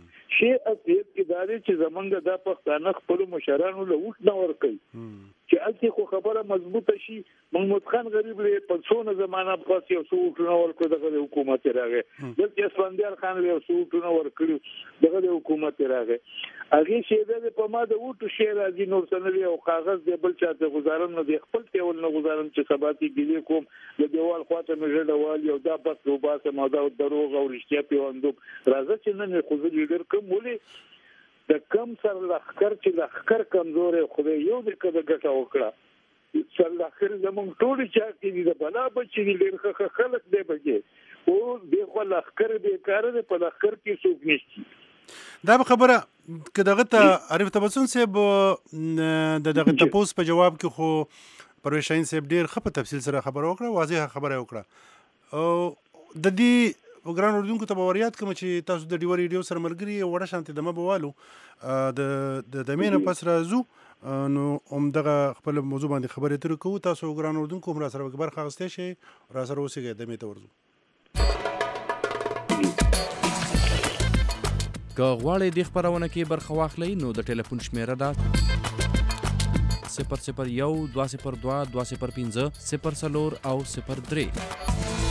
شي اصلیت کې دا دی چې زمونږ د پښتانه خپل مشرانو له وټ نه ورکړي چې اته خو خبره مضبوطه شي محمود خان غریب له پنځونه زمانہ په یو څو وټونه ورکړي دغه حکومت راغی دلته اسفندیار خان له څو وټونه ورکړي دغه حکومت راغی هغه شی د په ما د وټو شی راځي نور سنوي او کاغذ دی بل چاته گزارم نه دی خپل ټیول نه گزارم چې سباتي ګلی کوم د دیوال خواته مې جوړوال یو دا بس روباسه ما دا دروغ او رښتیا پیوندو راځي چې نه خو زه لیډر کوم ولي د کم سر لخر چې لخر کمزور خدای یو د کده ګټه وکړه سر لخر زمون ټول چا کې دي بلا بچي دي لرخه خلک دی بګي او د خو لخر به کار دی په لخر کې څوک نشي دا به خبره که دغه ته عارف تبسم صاحب د دغه تپوس په جواب کې خو پرویز شاهین صاحب ډیر ښه په تفصیل سره خبره وکړه واضحه خبره وکړه او د دې وګران اردوونکو ته باوریات کوم چې تاسو د ډیو ریډیو سره ملګری وړه شانتي دمه بوالو د د مینه پس راځو نو هم دغه خپل موضوع باندې خبرې تر کوو تاسو وګران اردوونکو هم را سره برخه اخیستئ شي را سره اوسئ د مې ته ورځو که غواړئ د خبرونه کې برخه واخلئ نو د ټلیفون شمیره ده صفر صفر یو دوه صفر دوه دوه صفر پنځه صفر څلور او صفر درې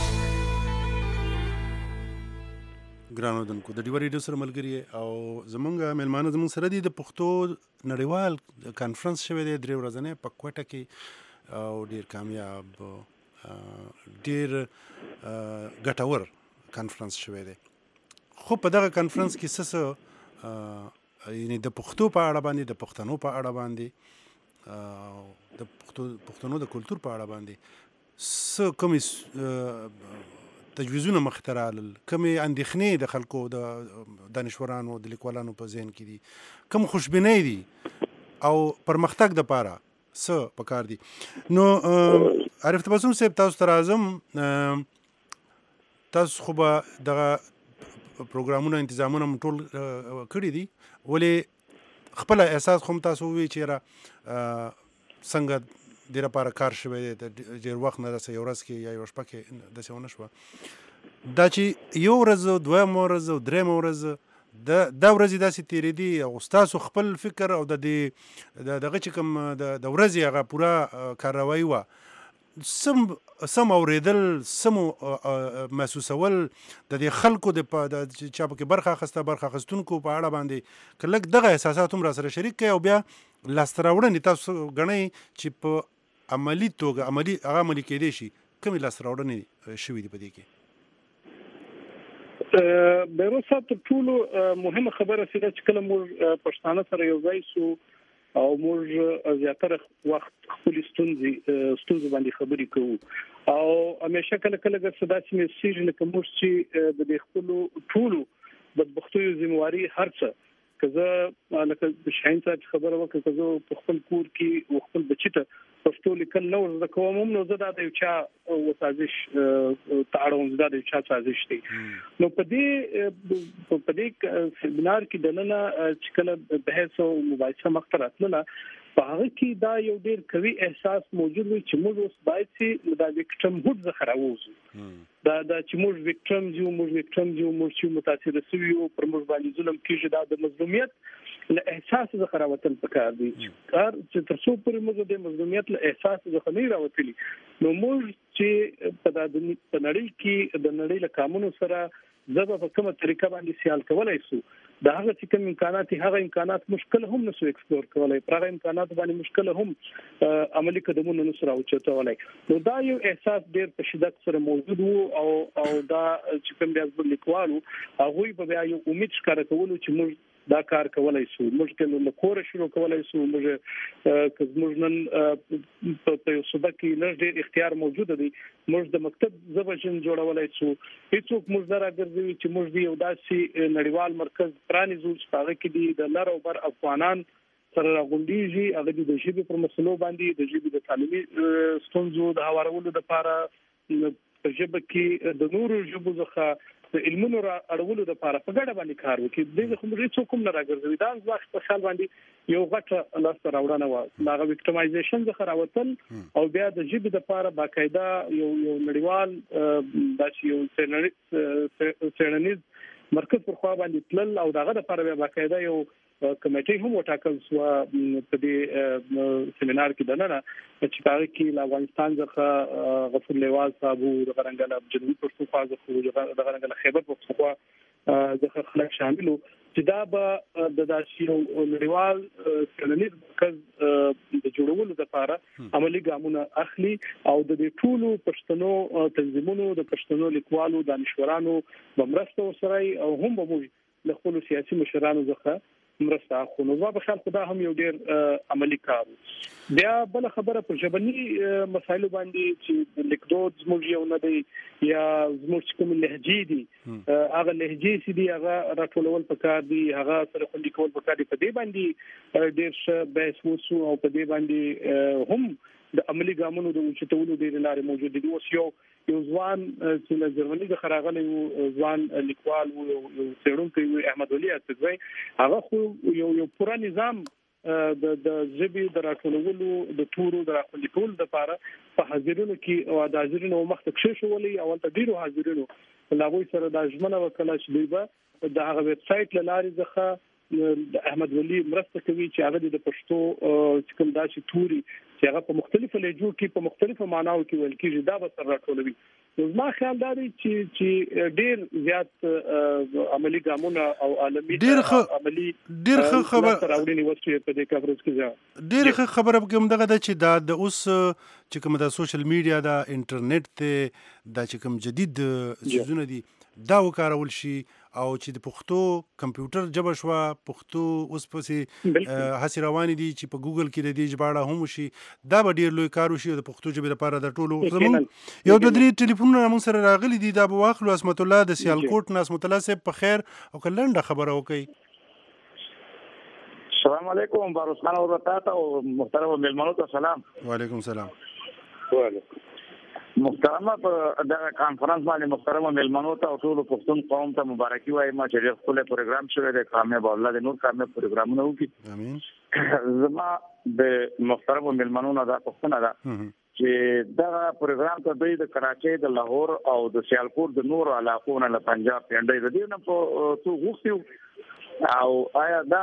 ګرانو دونکو د ډیو ریډیو سره ملګری او زمونږ ملمانه زمونږ سره دي د پښتو نړیوال کانفرنس شوی دی درې ورځې په کوټه کې او ډیر کامیاب ډیر ګټور کانفرنس شوی دی خو په دغه کانفرنس کې څه یعنی د پښتو په اړه باندې د پښتنو په اړه باندې د پښتو پښتنو د کلچر په اړه باندې څه کومې تجویزونه مخترال کمې اندېښنې د خلکو د دانشورانو د لیکوالانو په ذهن کې دي کوم خوشبینۍ دي او پرمختګ د پاره څه پکار دي نو عارف تبسم صاحب تاسو ته راځم تاسو خو به دغه پروګرامونه تنظیمونه ټول کړی دي ولې خپل احساس خو تاسو وی چیرې څنګه ډیر لپاره کار شوی دی ډیر وخت نه رسې یو ورځ کې یا یو شپه کې د څه ونه شو دا چې یو ورځ دوه ورځ او درې ورځ د دا ورځې داسې تیرې دي او تاسو خپل فکر او د دې دغه چې کوم د ورځې هغه پوره کاروایی و سم سم اوریدل سم محسوسول د دې خلکو د چا په کې برخه اخیسته برخه اخیستونکو په اړه باندې که لږ دغه احساسات هم را سره شریک کړئ او بیا لاسته راوړنې تاسو ګڼئ چې په عملي توګه عملي هغه عملي کېدی شي کومې لاسته راوړنې شوي دي په دې کې بیروز صاحب تر ټولو مهمه خبره چې چې کله موږ پښتانه سره یو ځای سو او موږ زیاتره وخت خپل ستونزې ستونزې باندې خبرې کوو او همیشه کله کله د صداسي میسیج لکه موږ چې د خپل ټولو بدبختیو ذمہواری هرڅه کزه لکه شاین صاحب خبره وکړه کزه په خپل کور کې خپل بچی ته پښتو لیکل نو زده کوم نو زه دا د یو چا وسازش تعاون زده د یو چا سازش دی نو په دې په دې سیمینار کې دننه چې کله بحث او مباحثه مختلفه نه په هغه کې دا یو ډېر قوي احساس موجود وي چې موږ اوس باید چې د وکټم هوډ څخه راوځو دا دا چې موږ وکټم یو موږ وکټم یو موږ چې متاثر شوي او پر موږ باندې ظلم کیږي دا د مظلومیت له احساس څخه راوتل پکار دي کار چې تر څو پر موږ د مظلومیت له احساس څخه نه راوتلي نو موږ چې په د نړۍ کې د نړۍ له قانونو سره زبا په کومه طریقه باندې سیال کولای شو دا هغه چې کوم امکانات هغه امکانات مشکل هم نسو ایکسپلور کولای پر هغه امکانات باندې مشکل هم عملی قدمونه نسو راوچتولای نو دا یو احساس ډېر په شدت سره موجود وو او او دا چې کوم د لیکوالو هغه په بیا یو امید ښکاره کولو چې موږ دا کار کولای شو موږ کله له کور شروع کولای شو موږ کوم نن په یو صوبه کې نه ډېر اختیار موجود دی موږ د مکتب زبجن جوړولای شو هیڅوک موږ راګرځوي چې موږ دی یو داسې نړیوال مرکز پرانیزو چې هغه کې دی د لر او بر افغانان سره راغونډيږي هغه د ژبې پر مسلو باندې د ژبې د تعلیمي ستونزو د هوارولو لپاره په ژبه کې د نورو ژبو څخه د علمونو را اړولو لپاره په ګډه باندې کار وکړي دغه خبرې څوک هم نه راګرځوي دا ځکه په خیال باندې یو غټه لاس راوړنه و دا وکټمایزیشن څخه راوتل او بیا د ژبې لپاره باقاعده یو یو نړیوال د یو څېړنیز مرکز پر خوا باندې تلل او دغه لپاره بیا باقاعده یو کمیټه هم وټاکل شو په دې سیمینار کې دننه چې هغه کې له افغانستان څخه غفور لیوال صاحب او د غرنګل جنوبي پښتونخوا څخه د غرنګل خیبر پښتونخوا څخه خلک شامل وو چې دا به د داسې یو نړیوال څېړنیز مرکز د جوړولو لپاره عملی ګامونه اخلي او د دې ټولو پښتنو تنظیمونو د پښتنو لیکوالو دانشورانو بمرسته سره او هم به موږ له خپل سیاسي مشرانو څخه مرسته خو نو په خیال خدا هم یو ډېر عملی کار بیا بل خبره پر ژبني مسایلو باندې چې لیکدود زموږ یو نه دی یا زموږ کوم لهجې دي هغه لهجې چې دی هغه راټولول پکار دي هغه سره خوندي کول پکار دي په دې باندې ډېر ښه بحث وشو او په دې باندې هم د عملی ګامونو د اوچتولو ډېر لارې موجود دي اوس یو یو ځوان چې له جرمني د خراغلي ځوان لیکوال او یو څېړونکی احمد ولي اڅکوي هغه خو یو یو پوره نظام د د ژبې د راټولولو د تورو د راټولولو لپاره په حاضرینو کې او د حاضرینو مخته کې شولې او ته ډیرو حاضرینو لاغوي سره د ژمنه وکړه چې دوی به د هغه ویب سټ لارې ځخه د احمد ولی مرسته کوي چې هغه د پښتو چې کوم داسې توري چې هغه په مختلفو لهجو کې په مختلفو معناو کې ویل کېږي دا به سره راټولوي نو ما خیال دا دی چې چې ډېر زیات عملی ګامونه او عالمي عملی ډېر خبر راوړنی وسوي په دې کفرز کې ډېر خبره کوم دغه چې دا د اوس چې کوم د سوشل میډیا د انټرنیټ ته د چې کوم جدید ځونه دي دا وکارول شي او چې د پښتو کمپیوټر ژبه شو پښتو اوس پسې هڅې روانې دي چې په ګوګل کې د دې ژباړه هم شي دا به ډېر لوی کار وشي د پښتو ژبې لپاره د ټولو زموږ یو د درې ټلیفونونه موږ سره راغلي دي دا به واخلو اسمت الله د سیالکوټ نه اسمت الله صاحب په خیر او کلنډه خبره وکړي السلام علیکم باروس خان ورته او محترم میلمنو ته سلام وعلیکم سلام وعلیکم محترمه په دا کانفرنس باندې محترمه میلمنو ته ټول پښتون قوم ته مبارکي وایم چې خپل پروګرام شوی دی کامیاب الله د نور کامیاب پروګرامونه وکړي امين زما د محترمه میلمنو نه دا پښتنه ده چې دا پروګرام ته دوی د کراچۍ د لاهور او د سیالکوټ د نور علاقو نه له پنجاب پیندې د دې نه په تو غوښتیو او آیا دا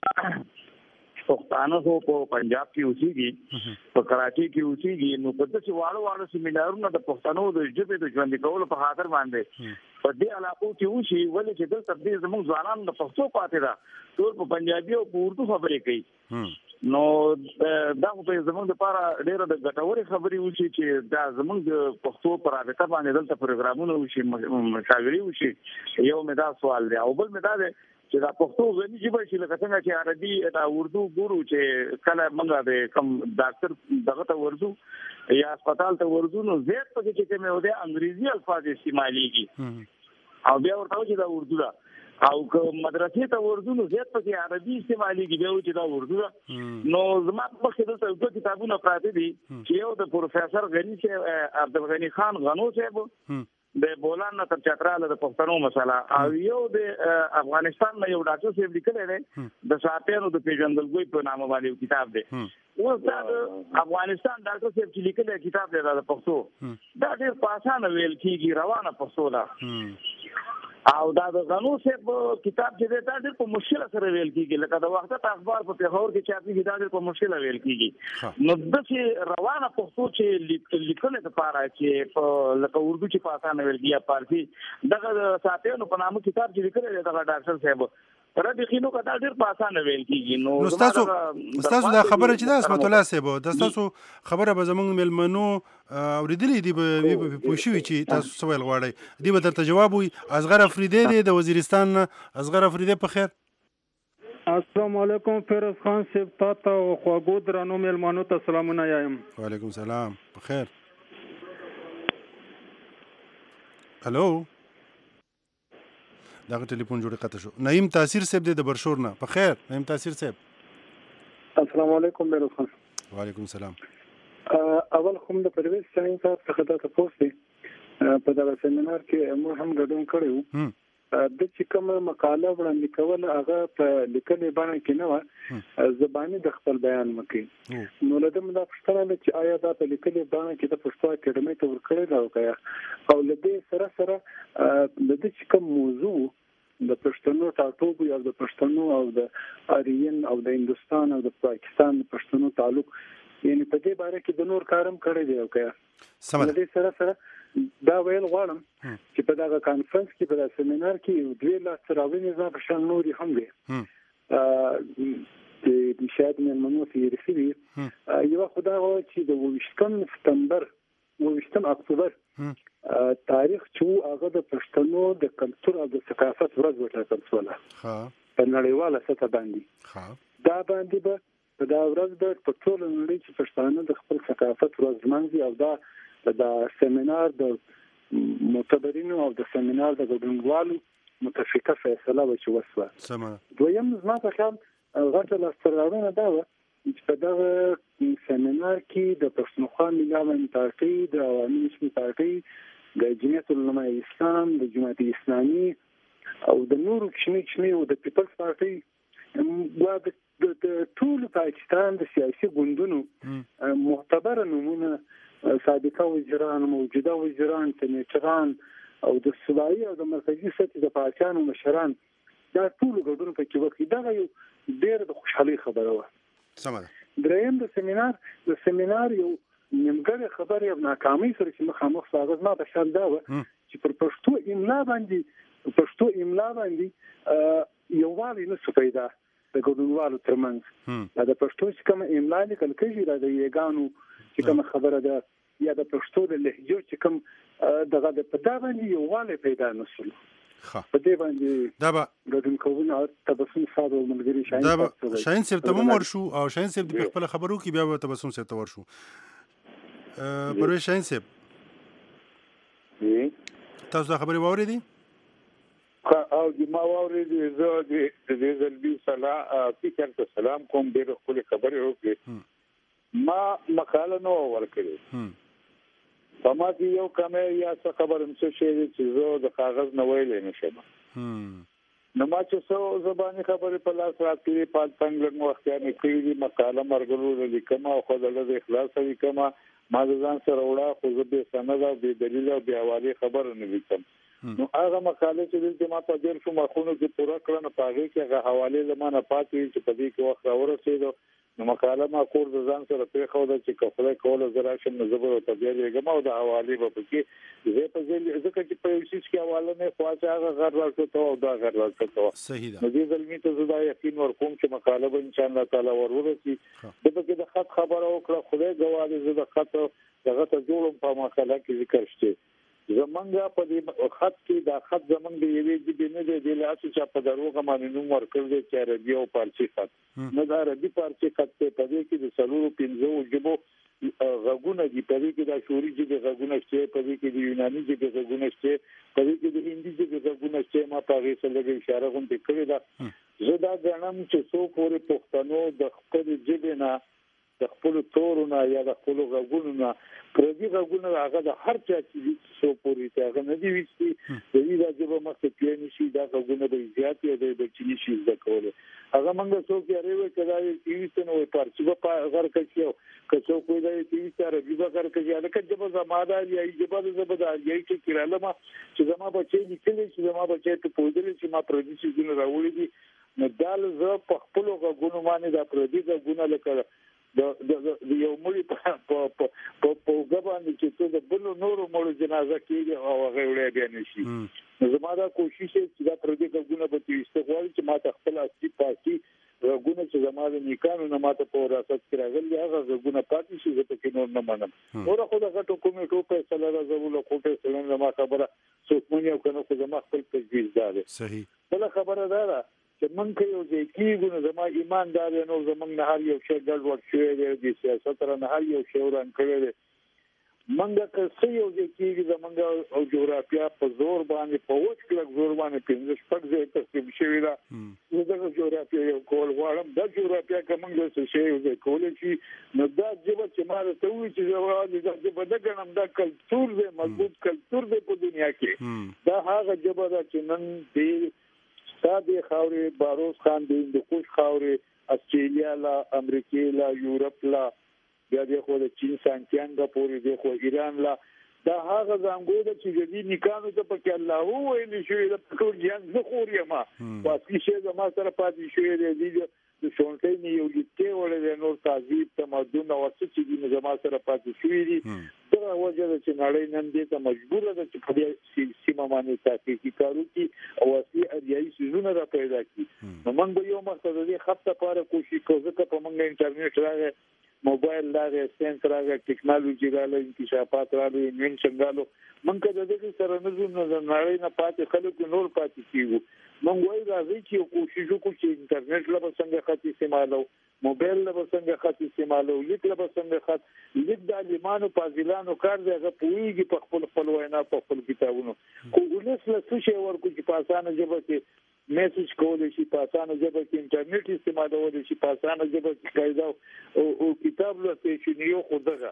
پښتانه خو په پنجاب کې اوسېږي په کراچۍ کې اوسېږي نو په داسې واړو واړو سیمینارونو د پښتنو د ژبې د ژوندي کولو په خاطر باندې په دې علاقو کې وشي ولې چې دلته دې زموږ ځوانان د پښتو پاتې ده ټول په پنجابي او په اردو خبرې کوي نو دا په زموږ لپاره ډېر د ګټورې خبرې وشي چې دا زموږ د پښتو پر رابطه باندې دلته پروګرامونه وشي مشاورې وشي یو مې دا سوال دی او بل مې دا دی چې دا پښتو غني ژبه چې لکه څنګه چې عربي دا اردو ګورو چې کله موږ د کم ډاکټر دغه ته ورزو یا هسپتال ته ورزو نو زیات پکې چې کومه و دي انګریزي الفاظ استعماليږي او بیا ورته چې دا اردو دا او که مدرسې ته ورځو نو زیات پکې عربي استعمالېږي بیا چې دا اردو ده نو زما په مخکې دلته دوه کتابونه پراته دي چې یو د پروفیسور غني صاحب عبدالغني خان غنو صاحب د بولان نه تر چتراله د پښتنو مسله او یو د افغانستان نه یو ډاکټر صاحب لیکلی دی د صحافیانو د پیژندګلوۍ په نامه باندې یو کتاب دی اوس دا د افغانستان ډاکټر صاحب چې لیکلی کتاب دی د پښتو دا ډېر په اسانه ویل کېږي روانه پښتو ده او دا د غنو صاحب کتاب چې دی دا ډېر په مشکله سره ویل کېږي لکه د وخت اخبار په پېښور کې چاپېږي دا ډېر په مشکله ویل کېږي نو داسې روانه پښتو چې لیکلې دپاره چې په لکه اردو چې په اسانه ویل کېږي یا فارسي دغه د صحافیانو په نامه کتاب چې لیکلی دی دغه ډاکټر صاحب رابطینو کا دا ډېر په اسانه ویل کېږي نو تاسو تاسو دا خبره چې دا اسمت الله صاحب دا تاسو خبره به زمونږ ملمنو اوریدلې دی به پوه شوي چې تاسو څه ویل غواړئ دی به درته جواب وي اصغر افریدی دی د وزیرستان اصغر افریدی په خیر السلام علیکم فیروز خان صاحب تا ته او خواږو درنو ملمنو ته سلامونه وایم وعلیکم سلام په خیر الو دغه ټلیفون جوړه قطع شو نعیم تاثیر صاحب د برشور نه په خیر نعیم تاثیر صاحب السلام علیکم بیروز خان وعلیکم السلام اول کوم د پرویز څنګه تاسو څخه تاسو پوښتنه په دا سیمینار کې موږ هم ګډون کړو د چې کوم مقاله وړاندې کول هغه په لیکلې باندې کې نه و زبانی د خپل بیان مکې نو لدم دا پښتنه چې آیا دا په لیکلې باندې کې د پښتو اکیډمي ته ورکړی دا وکیا او لدې سره سره د دې چې کوم موضوع د پښتنو ټاټوبو یا د پښتنو او د آریین او د هندستان او د پاکستان د پښتنو تعلق یعنی په دې باره کې د نور کارم کړی دی وکیا سم دې سره سره دا ویل غواړم چې په دغه کانفرنس کې په دغه سیمینار کې دوی لا سراوینې ځا په شان نوري هم دي د شاید من منو في رسیدي یو خدای و چې د وشتم سپتمبر وشتم اکتوبر تاریخ چې هغه د پښتنو د کلچر او د ثقافت ورځ وټاکل شوه ها په نړیواله سطح باندې ها دا باندې به په دا ورځ به په ټول نړۍ کې پښتانه د خپل ثقافت ورځ منځي او دا د سیمینار د معتبرینو او د سیمینار د ګډونوالو متفقه فیصله وشي وسوه سم دویم زما په خیال غټه لاستراونه دا و چې په دغه سیمینار کې د پښتونخوا ملي عوامي پارټي د عوامي نشي پارټي د جمعیت العلماء اسلام د جماعت اسلامي او د نورو کشمي کشمي او د پیپلز پارټي و د ټول پاکستان د سیاسي ګوندونو معتبر نمونه سابقه وزیران موجوده وزیران سېنیټران او د صوبایي او د مرکزي سطحې د پاچانو مشران دا ټول ګډون پکې وکړي دا یو ډېر د خوشحالي خبره وه سمه دریم د سیمینار د سیمینار یو نیمګړې خبرې او ناکامۍ سره چې مخامخ ساغز ما په شان دا و چې پر پښتو املا باندې پښتو املا باندې یووالی نشو پیدا د ګډونوالو ترمنځ دا د پښتو چې کوم املا لیکل کېږي دا د یګانو چې کوم خبره ده یا د پښتو د لهجو چې کوم دغه د په دا باندې یووالی پیدا نشول په دې باندې دا به ګډون کوونه تبسم صاحب او ملګری شاهین دا به شاهین صاحب ته مو ورشو او شاهین صاحب د خپل خبرو کې بیا به تبسم صاحب ته ورشو پروي شاهین صاحب تاسو دا خبرې واورېدې او د ما واورېدې زه د دې زلبي سلام فکر ته سلام کوم ډېر خپل خبرې وکړې ما مقاله نو ورکړې په ما کې یو کمه یا څه خبرم څه شي چې زه د کاغذ نه ویلې نشم نو ما چې څو زبانی خبرې په لاس راکړې په څنګه لږ وخت یې کړې مقاله مرګلو لیکم او خو د اخلاص لیکم ما ځان سره وړه خو زه به سند او به دلیل او به حواله خبر نه لیکم نو هغه مقاله چې ما په ډېر څو مخونو کې پوره کړنه پاږي چې هغه حواله لمنه پاتې چې په دې کې وخت راورسېدو نو مقاله ما کور د ځان سره پرې خو د چې کفله کوله زرا شم نه زبر او تبیه لګم او د حواله په کې زه په ځل ځکه چې په یو شي کې حواله نه خواځه هغه غیر راځته او دا غیر راځته صحیح ده نو دې ځلمی ته زدا یقین ورکوم چې مقاله به ان شاء الله تعالی ورورسي د په کې د خط خبره وکړه خدای ګواهی زه د خط دغه ته جوړم په مقاله کې ذکر شته زمونږ په دې خط کې دا خط زمونږ د یوې ژبې نه دی د لاسو چې په دروغه باندې نوم ورکړل دی چې عربي او فارسي خط نه دا عربي فارسي خط په دې کې د څلورو پنځو ژبو غږونه دي، په دې کې د شوري ژبې غږونه شته، په دې کې د یوناني ژبې غږونه شته، په دې کې د هندي ژبې غږونه شته. ما په هغه سره د اشاره غون کړې ده. زه دا غواړم چې څو پورې پښتنو د خپل ژبې نه د خپل تورونه یا د خپل غږونو نه پردي غږونه هغه د هر چا چې څو پورې ته هغه نه دی وستي د دې د ژبه مخه کې نشي دا غږونه به زیات یا د بچی شي ځکول هغه موږ څو کې اړوي کړای چې وستنه وي پارچو په غر کې که څو کوی دا چې سره ژبه کار کوي الکه ژبه زماده یا ژبه د زبده یا چې کړه ما چې زما بچي لیکلي چې زما بچي ته پوهېدل چې ما پردي څه راوړي دي نو دال زه په خپل غږونو باندې دا پردي غږونه لکه د د یو مړي په په په په غوښنه چې څه د بل نورو مړو جنازه کېږي او هغه وړي بیا نشي. زما دا کوشش چې دا پردي غږونه به تیسته غواړي چې ما ته خپل اصلي پاتې غږونه چې زما د نیکانو نه ماته په وراثت کې راغلي هغه غږونه پاتې شي زه پکې نور نه منم. نور خو دا غټو کومې ټوپه سره راځول او کوټه سره نه ما خبره څوک مونږ کنه خو زما خپل تجویز ده. صحیح. بل خبره ده چې من کې یو ځای کېږو نو زما ایماندار نو زمونږ نه هر یو شی ګډوډ شوی دی د سیاست را نه هر یو شی وران کړی دی. منګه که څه یو ځای کېږي زمونږ او جغرافیا په زور باندې په وچ کلک زور باندې پنځه شپږ ځای تقسیم شوي ده. زه دغه جغرافیا یو کول غواړم دا جغرافیا که موږ څه شی یو ځای کولی شي نو دا ژبه چې ما درته ووایي چې زه دا ژبه نه ګڼم دا کلتور دی مضبوط کلتور دی په دنیا کې دا هغه ژبه ده چې نن د ساده خاورې باروس خان د هندوکش خاورې استرالیا لا امریکا لا یورپ لا بیا د خو د چین سانتیانګ پورې د خو ایران لا دا هغه زنګو د چې د دې نکانو ته پکې الله وایي شوی د ټول جان زه خوري ما پاتې شه زما سره پاتې شوی دی د شونټې نه یو لیکته ولې نور تهذیب تمدن او څه چې د زما سره پاتې شوی دي دا وجه ده چې نړۍ نن دې ته مجبوره ده چې په دې سیمه باندې تحقیقي کارو کوي او اصلي اړیاي سيزونه را پیدا کړي. نو موږ یو مقصد دې خپله لپاره کوشش کوو چې په موږ انټرنیټ راغی موبایل راغی ساينس راغی ټیکنالوژي راغی انکشافات راغی نن څنګه موږ د دې سره نزو نه نړۍ نه پاتې خلک نور پاتې کیږو. موږ وایي راځي چې کوشش وکړو چې انټرنیټ له څنګه خاطی استعمالو موبایل له څنګه خاطی استعمالو لیک له څنګه خاط لیک د لیمانو فاضلانو کار دی هغه پوېږي په خپل خپل وینا په خپل کتابونو خو ولس له څه شي ورکو چې په اسانه ژبه کې میسج کولای شي په اسانه ژبه کې انټرنیټ استعمالول شي په اسانه ژبه کې قاعده او کتاب لوستل شي نو خو دغه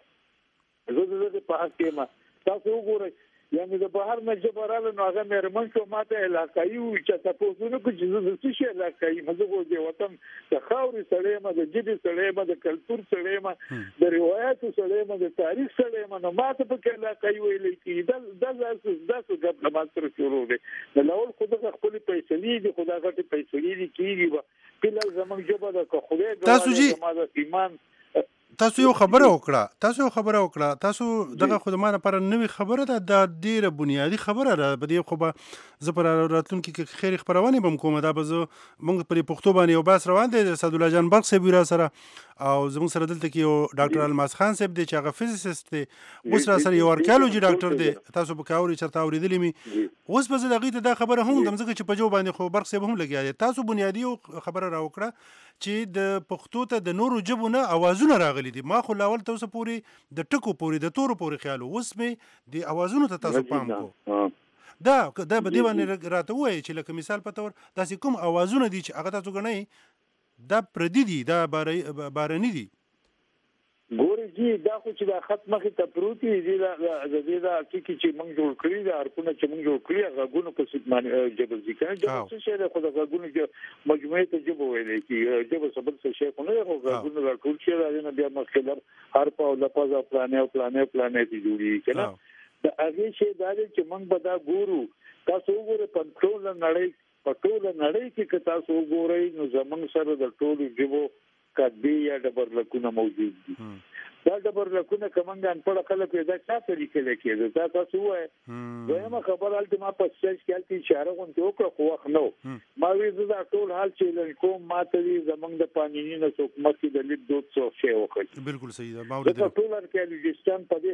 زه دغه په حق کې ما تاسو وګورئ یعنی د بهر نه جبراله نو هغه مېرمن شو ماته علاقایي و چې تاسو نو کوم چې زه څه شي علاقایي مزه د وطن د خاورې سړی ما د جدي سړی ما د کلتور سړی ما د روایت سړی ما د تاریخ سړی ما نو ماته په کې علاقایي ویلې کی دا د داسې داسې د ماستر شروع دی د لول خود د خپل پیسې دي خدای غټي پیسې دي کیږي په زمونږ جبه د خدای تاسو جی ایمان تاسو یو خبره وکړه تاسو یو خبره وکړه تاسو دغه خدمانه پر نوې خبره ده د ډیره بنیادی خبره ده په دې خو به زه پر راتلونکي کې خیر خبرونه بم کوم دا به زه مونږ پر پښتو باندې یو باس روان دي سعد الله جان برق صاحب را سره او زموږ سره دلته کې یو ډاکټر الماس خان صاحب دی چې هغه فزیسست دی اوس را سره یو ارکیولوژي ډاکټر دی تاسو په کاوري چرته اوریدلې می اوس به زه دغه دا خبره هم دم ځکه چې په جو باندې خو برق صاحب هم لګیا دی تاسو بنیادی خبره را وکړه چې د پښتو ته د نورو ژبونو اوازونه راغلي دي ما خو لاول تاسو پوری د ټکو پوری د تورو پوری خیال اوس مې د اوازونو ته تاسو پام کو دا دا به دی باندې راته وایي چې لکه مثال په تور داسې کوم اوازونه دي چې هغه تاسو غنئ دا پردي دي دا بارني دي ګورې جی دا خو چې دا خط مخې ته پروتي دي دا د دې دا چې موږ جوړ کړی دا ارکونه چې موږ جوړ کړی هغه غونو په څیر باندې جبل ځکه چې څه شی دا خو دا غونو چې مجموعه ته جوړ ویلې چې جبل سبب څه شی خو نه هغه غونو راټول شي راځي بیا مخکې هر په لپاره پلان او پلان پلان دي جوړي کنه دا هغه شی دا چې موږ به دا ګورو تاسو وګورئ په ټول نړۍ په ټول نړۍ کې که تاسو وګورئ نو زمونږ سره د ټولو ژبو کدی یا ډبرلکونه موجود دي دا ډبرلکونه کومنګ ان په خلک پیدا چا طریقې لیکي دا تاسو وایي زما خبر حالت ما په سچ کې حالت اشاره کوم ته وکړه خو وخت نو ما وی زه ټول حال چې کوم ماته زمونږ د پانینی نه څوک مکه د لید دوت څو شی وکړي بالکل صحیح ده باور دې ټول ارکیالوجیستان په دې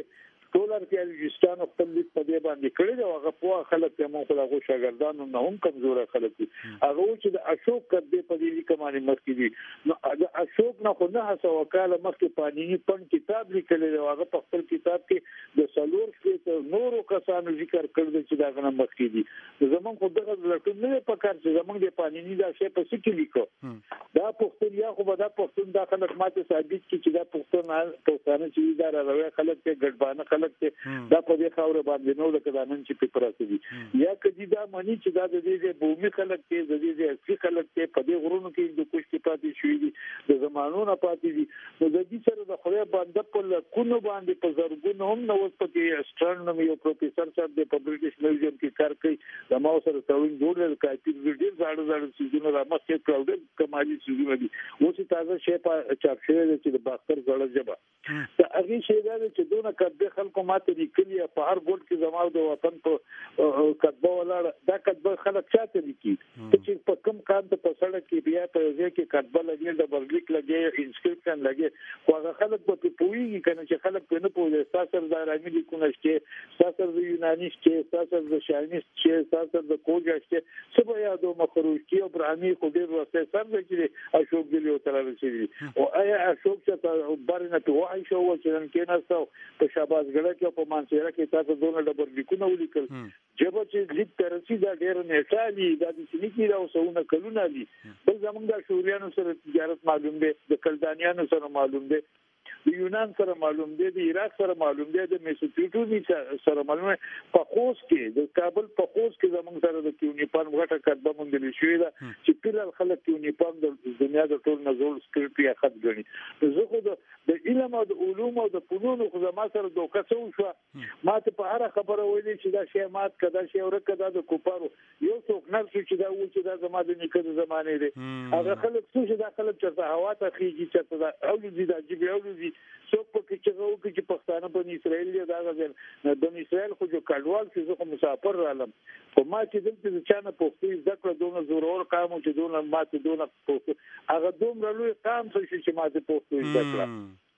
ټول ارکیالوجیستانو خپل لیک په دې باندې کړی دی. هغه په خلک ته مونږ له هغو شاګردانو نه هم کمزوره خلک دي. هغه چې د اشوک کدې په دې لیک باندې مخکې دي، نو د اشوک نه خو نه سوه کاله مخکې پانیني پن کتاب لیکلی دی. هغه په خپل کتاب کې د څلور شپېته نورو کسانو ذکر کړی دی چې دغه نه مخکې دي. زمونږ خو دغه لټون نه دی پکار چې زمونږ د پانیني دا شی په څه کې لیکو. دا پښتون یا خو به دا پښتون دا خلک ماته ثابت کړي چې دا پښتون پښتانه چې دا راوي خلک ته ګډبانه خلک ته دا په دې خاور باندې نو لکه دا نن چې پیپراته دي، یا کدي دا مانی چې دا د دې بومي خلک ته د دې اصلي خلک ته په دې غرونو کې د کوشش پاتې شوې دي، د زمانونو پاتې دي. نو د دې سره د خدای باندې په لکونو باندې په زرګونو هم نو پکې اسټرونومي او پروفیسور صاحب د پبلشن میوزیم کې کار کوي. د ما سره تاوین جوړل کاتي ډېر زړه زړه سيزونه را مخکې کړل کمالي سيزونه دي. اوس تازه شی په چاپ شوی دی چې د باختر زړه جبا دا هغه شی دا چې دونه کډه خلکو ماته لیکلي په هر ګوټ کې زموږ د وطن په کډه ولاړ دا کډه خلک چاته لیکي چې په کم کان ته په سړک کې بیا په ځای کې کډه لګي د برلیک لګي انسکرپشن لګي خو هغه خلک په پوېږي کنه چې خلک په نه پوهه ساسر د رامي لیکونه چې ساسر د یوناني چې ساسر د شاینیس چې ساسر د کوجا چې سبا یادو مخروشي او برانی خو ډیر وسه سر چې اشوک دی او تر رسیدي او آیا اشوک چې بارنه په وای شو چې نن کې ناستو په شاباس غړ کې په مانسيره کې تاسو دونه ډبر لیکونه ولیکل جبه چې لیک ترسي دا ډیر نه شالي دا د سنیکی دا اوسونه کلونه دي. بل زمونږ د شوریانو سره تجارت معلوم دی، د کلدانیانو سره معلوم دی، د یونان سره معلوم دی، د عراق سره معلوم دی، د میسوپوټامیا سره معلوم دی. په خوست کې د کابل په خوست کې زمونږ سره د یونیفارم غټه کډه مونږ شوې ده چې پیرل خلک یونیفارم د دنیا د ټول نزول سکرپټ یا خط غني. زه خو د علم او د علوم او د فنون خو زما سره دوکه څو شو ماته په هر خبره ویلي چې دا شی مات کدا شی ورکه دا د کوپارو یو څوک نه چې دا و چې دا زما د نیکه زمانه دی. هغه خلک څو چې دا خلک چې هوا ته خيږي چې دا اولوزي دا جيب اولوزي څوک په کې چې وو کې پښتانه په اسرائیل دی دا غوښنه د اسرائیل خو جو کډوال چې زه مسافر رالم خو ما چې دلته چې نه پښتو ذکر دونه ضرور قام چې دونه ماته دونه پښتو هغه دومره لوی قام چې ماته پښتو ذکر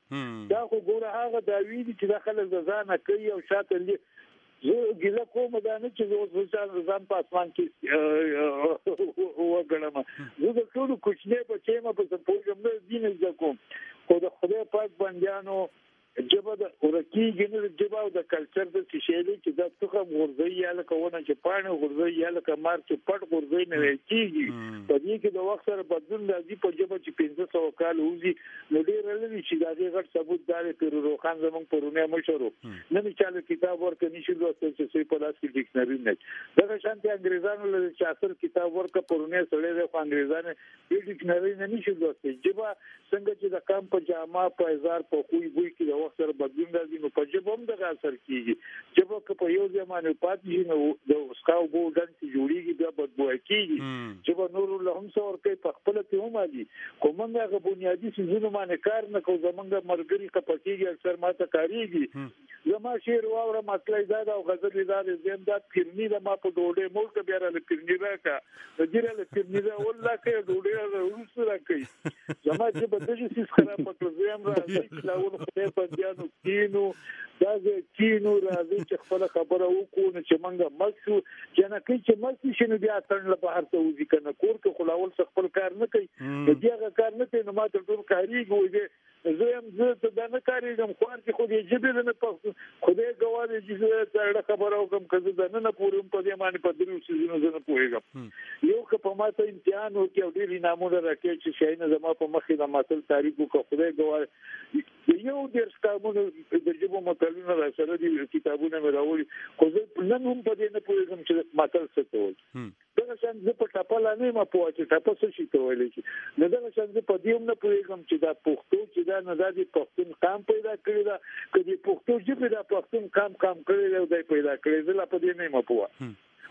دا خو ګوره هغه دا ویلي چې داخله ځان کوي او شاته زه ګیله کوم دا نه چې زه ځان ځان په اسمان کې وګڼم. زه د ټول کوچنی بچی ما په پوجم نه دین زده کوم خو د خدای پاک بندیانو جبه د ورکیږي نه جبه او د کلچر د شیلې چې د تخم غورځي یا لکهونه چې پانه غورځي یا لکه مار چې پټ غورځي نه کیږي. په دې کې د وخت سره بدلون راځي په جبه چې پنځه سوه کال وځي نو ډېر لري چې دا دې غټ ثبوت داري پیرو خان زمون پرونه مشرو نه می چاله کتاب ورکه نشي لوستل چې سوی په لاس کې ډکشنری نه دا شانتي انګريزانو له چاسر کتاب ورکه پرونه سړې د انګريزانو دې ډکشنری نه نشي لوستل. جبه څنګه چې د کام په جامه په هزار په خوې بوې کې وخت سره بدلون راځي نو په جبه هم دغه اثر کیږي. جبه که په یو ځمانه پاتې شي نو د اسکاو بو ډن چې جوړیږي بیا بدبو کیږي. جبه نور له هم څور کوي په خپل ته هم دي کومه هغه بنیادی سيزونه باندې کار نه کوي زمونږ مرګري کپکیږي اکثر ماته کاریږي. زما شعر واوره مطلب دا او غزل دا زم دا پیرنی دا ما په ډوډۍ مولک بیا را پیرنی راکا د ګیره له پیرنی دا والله کې ډوډۍ راوځي راکې زما چې په دې سیس خراب پکړ زم راځي لاول خدای په دیانو کینو دا کینو راځي چې خپل خبره وکړو چې منګه مکسو جنکه چې مکسو شنو بیا تړل په هر څه وځي کنه کور کې خلاول خپل کار نه کوي د دې کار نه کوي نو ما ته ټول کاریږي زه هم زه ته دا نه کاریږم خو چې خو دې جبه نه پخ خدای ګواړي چې دا خبره وکم کزه دا نه پورم په دې باندې په درو سيزونو زه نه پوهیږم. یو که په ماته امتحان وکړ او ډېر نامونه راکې چې شي نه زما په مخې د ماتل تاریخ کو خدای ګواړي یو ډېر ستامونه د جبه متلونه را سره دي کتابونه مې راوړي خو زه نن هم په دې نه پوهیږم چې ماتل څه ته وایي. دا شان زه په ټاپل نه ما پوهه چې ټاپل څه شي ته ویل شي نه دا شان زه په دې هم نه پوهیږم چې دا پښتو چې دا نه د پښتون قام پیدا کړی دا کدي پښتو چې پیدا پښتون قام قام کړی دی پیدا کړی زه لا په دې نه ما پوهه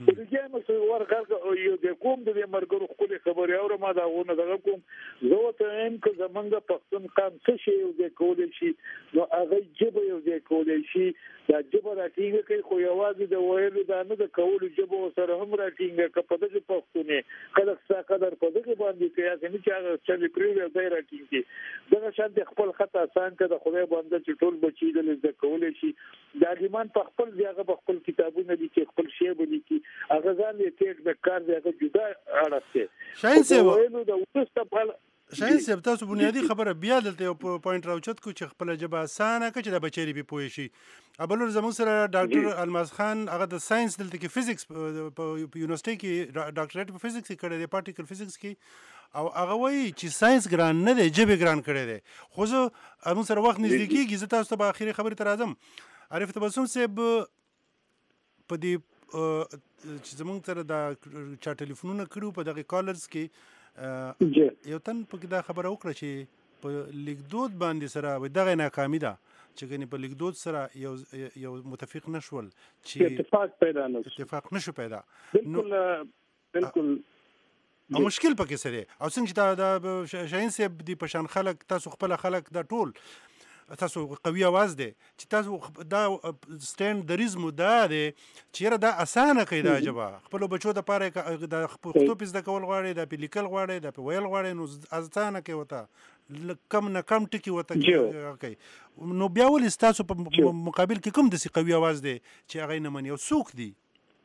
د دې مسو ورغه یو د کوم د مرګرو خپل خبري او ما دا ونه دغه کوم زه ته هم که زمونږ پښتون قام څه شي یو د کول شي نو هغه جبه یو د کول شي دا جبه راټینګ کوي خو یوازې د ویلو دا نه د کول جبه سره هم راټینګ کړه په دغه پښتونې کله څه قدر په دغه باندې کوي چې چې هغه چې پریو دی راټینګ دغه شان د خپل خطا آسان کړه د خدای باندې چې ټول بچی د کول شي د ایمان په خپل ځای په خپل کتابونه دي چې خپل شی بلی کی هغه ځان یې ټیک د کار دی هغه جدا اړه شاین سیب ویلو د وسته په شاین سیب تاسو بنیادی خبره بیا دلته یو پوینټ راوچت کو چې خپل جبه اسانه کچ د بچری به پوي شي ابلور زموږ سره ډاکټر الماس خان هغه د ساينس دلته کې فزیکس په یونیورسيټي کې ډاکټریټ په فزیکس کې کړی دی پارټیکل فزیکس کې او هغه وایي چې ساينس ګران نه دی جبه ګران کړی دی خو زه موږ سره وخت نږدې کېږي زه تاسو ته په اخیری خبره تر راځم عارف تبسم صاحب په دې چې زمونږ سره دا چا ټلیفونونه کړو په دغه کالرز کې یو تن په دا خبره وکړه چې په لیکدود باندې سره دغه ناکامي ده چې کني په لیکدود سره یو یو متفق نشول چې اتفاق پیدا نه اتفاق نشو پیدا بالکل بالکل او مشکل پکې سره او څنګه دا شاهین صاحب دی پشان خلک تاسو خپل خلک دا ټول تاسو قوي आवाज دی چې تاسو دا سټاند دریزمو دا دی چې را دا اسانه کیدا جواب خپل بچو د پاره د پښتو پیس د کول غواړي د پلیکل غواړي د ویل غواړي نو اسانه کې وته کم نه کم ټکی وته اوکي نو بیا ول تاسو په مقابل کې کوم د قوي आवाज دی چې هغه نه مني او سوق دی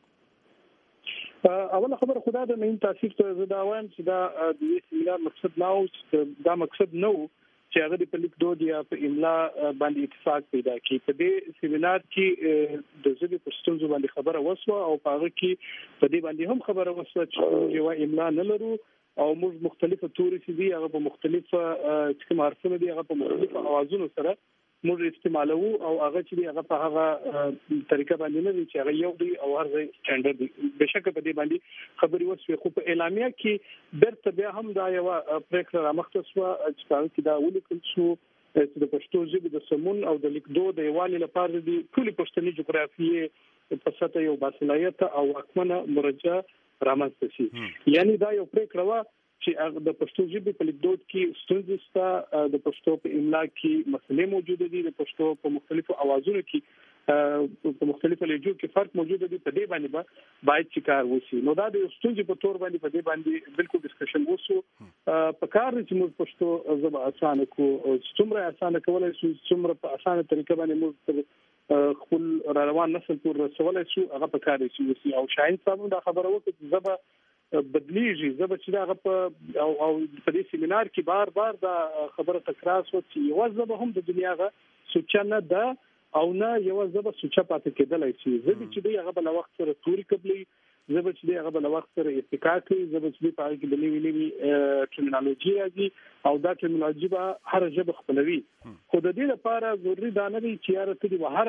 اوله خبره خدا د مين تاسیس ته زدا وایم چې دا د دې سیمینار مقصد نه او دا مقصد نه چې هغه د لیکدود یا په املا باندې اتفاق پیدا کړي په دې سیمینار کې د ژبې په ستونزو باندې خبره وسوه او په هغه کې په دې باندې هم خبره وسوه چې یو املا نه لرو او موږ مختلفه توري چې دي هغه په مختلفه کوم حرفونه دي هغه په مختلفه اوازونو سره موږ استعمالو او هغه چې هغه په هغه طریقه باندې نه دي چې هغه یو دی او هر ځای سټانډرډ دی بشکره په دې باندې خبري وسوي خو په اعلامیه کې درته بیا هم دا یو پریکړه رامخته شو چې هغه کې دا ولیکل شو چې د پښتو ژبې د سمون او د لیکدود د یوالي لپاره دي ټول پښتني جغرافیې په سطح یو باصلاحیت او حکمنه مرجع رامنځته شي یعنی دا یو پریکړه وا چې د پښتو ژبې په لیکدود کې ستونزې شته د پښتو په املا کې مسلې موجوده دي د پښتو په مختلفو اوازونو کې په مختلفو لهجو کې فرق موجود دی په دې باندې با باید چې کار وشي نو دا د ستونزې په تور باندې په دې باندې بالکل ډسکشن وشو په کار چې موږ پښتو ژبه اسانه کو څومره اسانه کولای شو څومره په اسانه طریقه باندې موږ خپل را روان نسل پور رسولای شو هغه په کار شي او شاهین صاحب دا خبره وکړه ژبه بدلیږي زه به چې دا په او او په دې سیمینار کې بار بار دا خبره تکرار شو چې یو ځبه هم د دنیا غا سوچ نه ده او نه یو ځبه سوچ پاتې کېدلای شي زه به چې دی هغه بل وخت سره توري قبلي زه به چې دی هغه بل وخت سره اتفاق کوي زه به چې په هغه کې د نوې نوې ټرمینالوژي راځي او دا ټرمینالوژي به هر ژبه خپلوي خو د دې لپاره ضروري دا نه دی چې یاره ته دی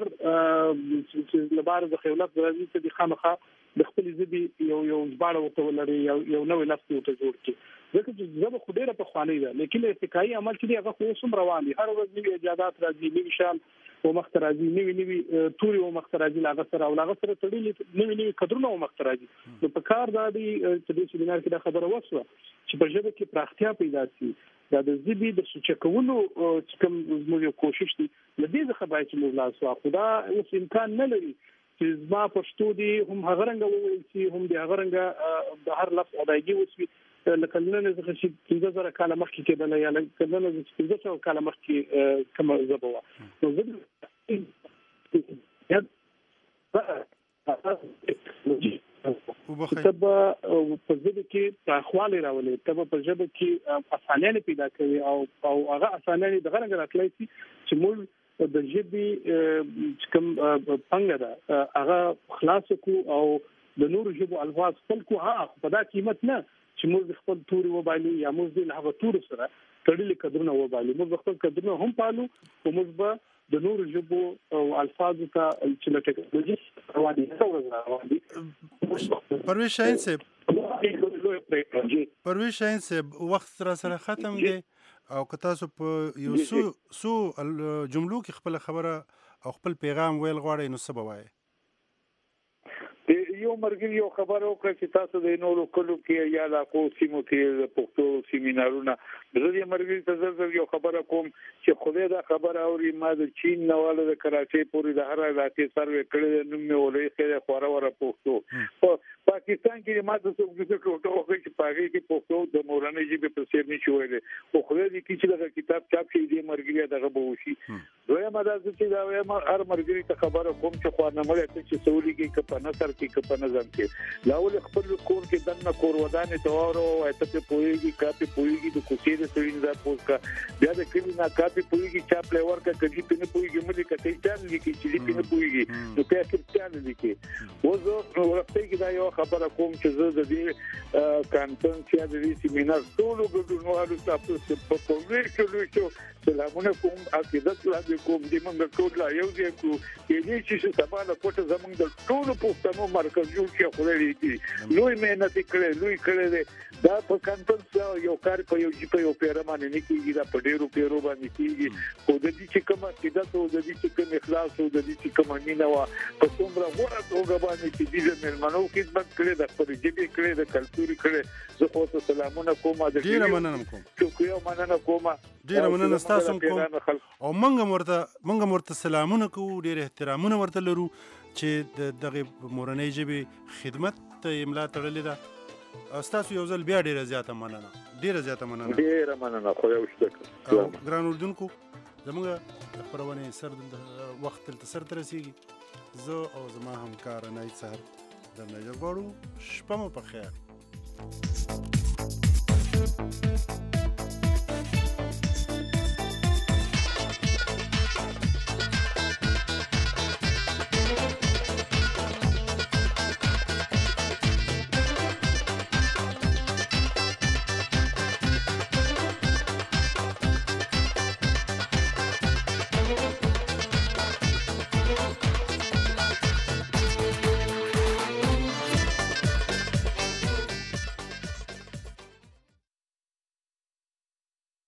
هر لپاره د خیالات راځي ته دی خامخا د خپل ژبې یو یو ځباړه وته ولري یو یو نوې لفظ ته جوړ کړي ځکه چې ژبه خو ډیره په خواني ده لیکن ارتقایي عمل چې هغه خو سم روان دي هر ورځ نوې ایجادات راځي نوې شال او مخترازي نوې نوې توري او مخترازي لاغه سره او لاغه سره تړلې نوې نوې قدرونه او مخترازي نو په کار دا دی چې د سیمینار کې دا خبره وسوه چې په ژبه کې پراختیا پیدا شي دا د ژبې د سوچ کولو چې کوم زموږ کوشش دي لدې ځخه باید چې موږ لاسو خدا اوس امکان نه لري چې زما پښتو دي هم هغه رنګ وویل شي هم د هغه رنګ د هر لفظ ادایګي وسوي لکه نن زه چې پنځه زره کاله مخکې کېدل یا لکه نن چې پنځه سوه کاله مخکې کومه ژبه وه نو زه تب په ژبه کې پراخوالی راولي تب په ژبه کې اسانیانې پیدا کوي او او هغه اسانیانې دغه رنګ راتلی شي چې موږ د ژبې کوم څنګه ده هغه خلاص کو او د نورو ژبو الفاظ خپل کو ها په دا قیمت نه چې موږ خپل توري وبایلو یا موږ د هغه تورو سره تړلې قدرونه وبایلو موږ خپل قدرونه هم پالو او موږ به د نورو ژبو او الفاظو ته چې له ټکنالوژي رواني رواني پرویز شاهین صاحب پرویز شاهین صاحب وخت را سره ختم دی او که تاسو په یو سو سو جملو کې خپل خبره او خپل پیغام ویل غواړئ نو څه به وایي یو مرګ یو خبرو کړ چې تاسو د نورو کلو کې یا لا کو سیمو کې د پښتو سیمینارونه د دې مرګ ته زر یو خبره کوم چې خدای دا خبره اوري ما د چین نواله د کراچۍ پورې د هر علاقې سروې کړې نو مې ولې خیره خورا ور پښتو په پاکستان کې ما د څو د ټوټو کې پاګې کې پښتو د مورانه جيبه په سر نشي ویلې خو خدای دې کې چې دا کتاب چاپ شي دې مرګ دغه به وشي دوی ما د چې دا وایم هر مرګ ته خبره کوم چې خو نه مړ چې سولې کې کپنه سر کې کپنه ځم کې لاول خپل کور کې دنه کور ودانې توارو ایته په پويږي کاپي پويږي د کوڅې د سړي ځا پوسکا بیا د کلی نه کاپي پويږي چاپ لور کا کدي په پويږي مې کته چان لیکي چې په پويږي نو په کې چان لیکي وځو ورته کې دا یو خبره کوم چې زه د دې کانفرنس یا د دې سیمینار ټول ګډونوالو تاسو په پولیس کې لوي سلامونه کوم عقیدت لا کوم دې موږ ټول لا یو ځای کو کې چې سبا له کوټه زمونږ د ټول پښتنو مرکز جوړ کړي خو لري لوی مهنت کړي لوی کړي دا په کانفرنس یو کار په یو جې په یو پیرمانه نه کیږي دا په ډیرو پیرو باندې کیږي خو د دې چې کوم عقیدت او د دې چې کوم اخلاص او د دې چې کوم مینه وا په څومره غوړه توګه باندې چې دې مېلمنو خدمت کړي د خپل جبې کړي د کلتوري کړي زه خو ته سلامونه کوم د ډیره مننه کوم شکریه مننه کوم ډیره مننه تاسو کوم او منګه ورته منګه ورته سلامونه کوو ډیر احترامونه ورته لرو چې دغه مورنۍ جبې خدمت ته املا تړلې ده تاسو یو ځل بیا ډیره زیاته مننه ډیره زیاته مننه ډیره مننه خو یو شته ګران اردوونکو زموږ خبرونه سر وخت تل سر ترسيږي زه او زما همکار نه سهار د نجر غواړو شپه مو په خیر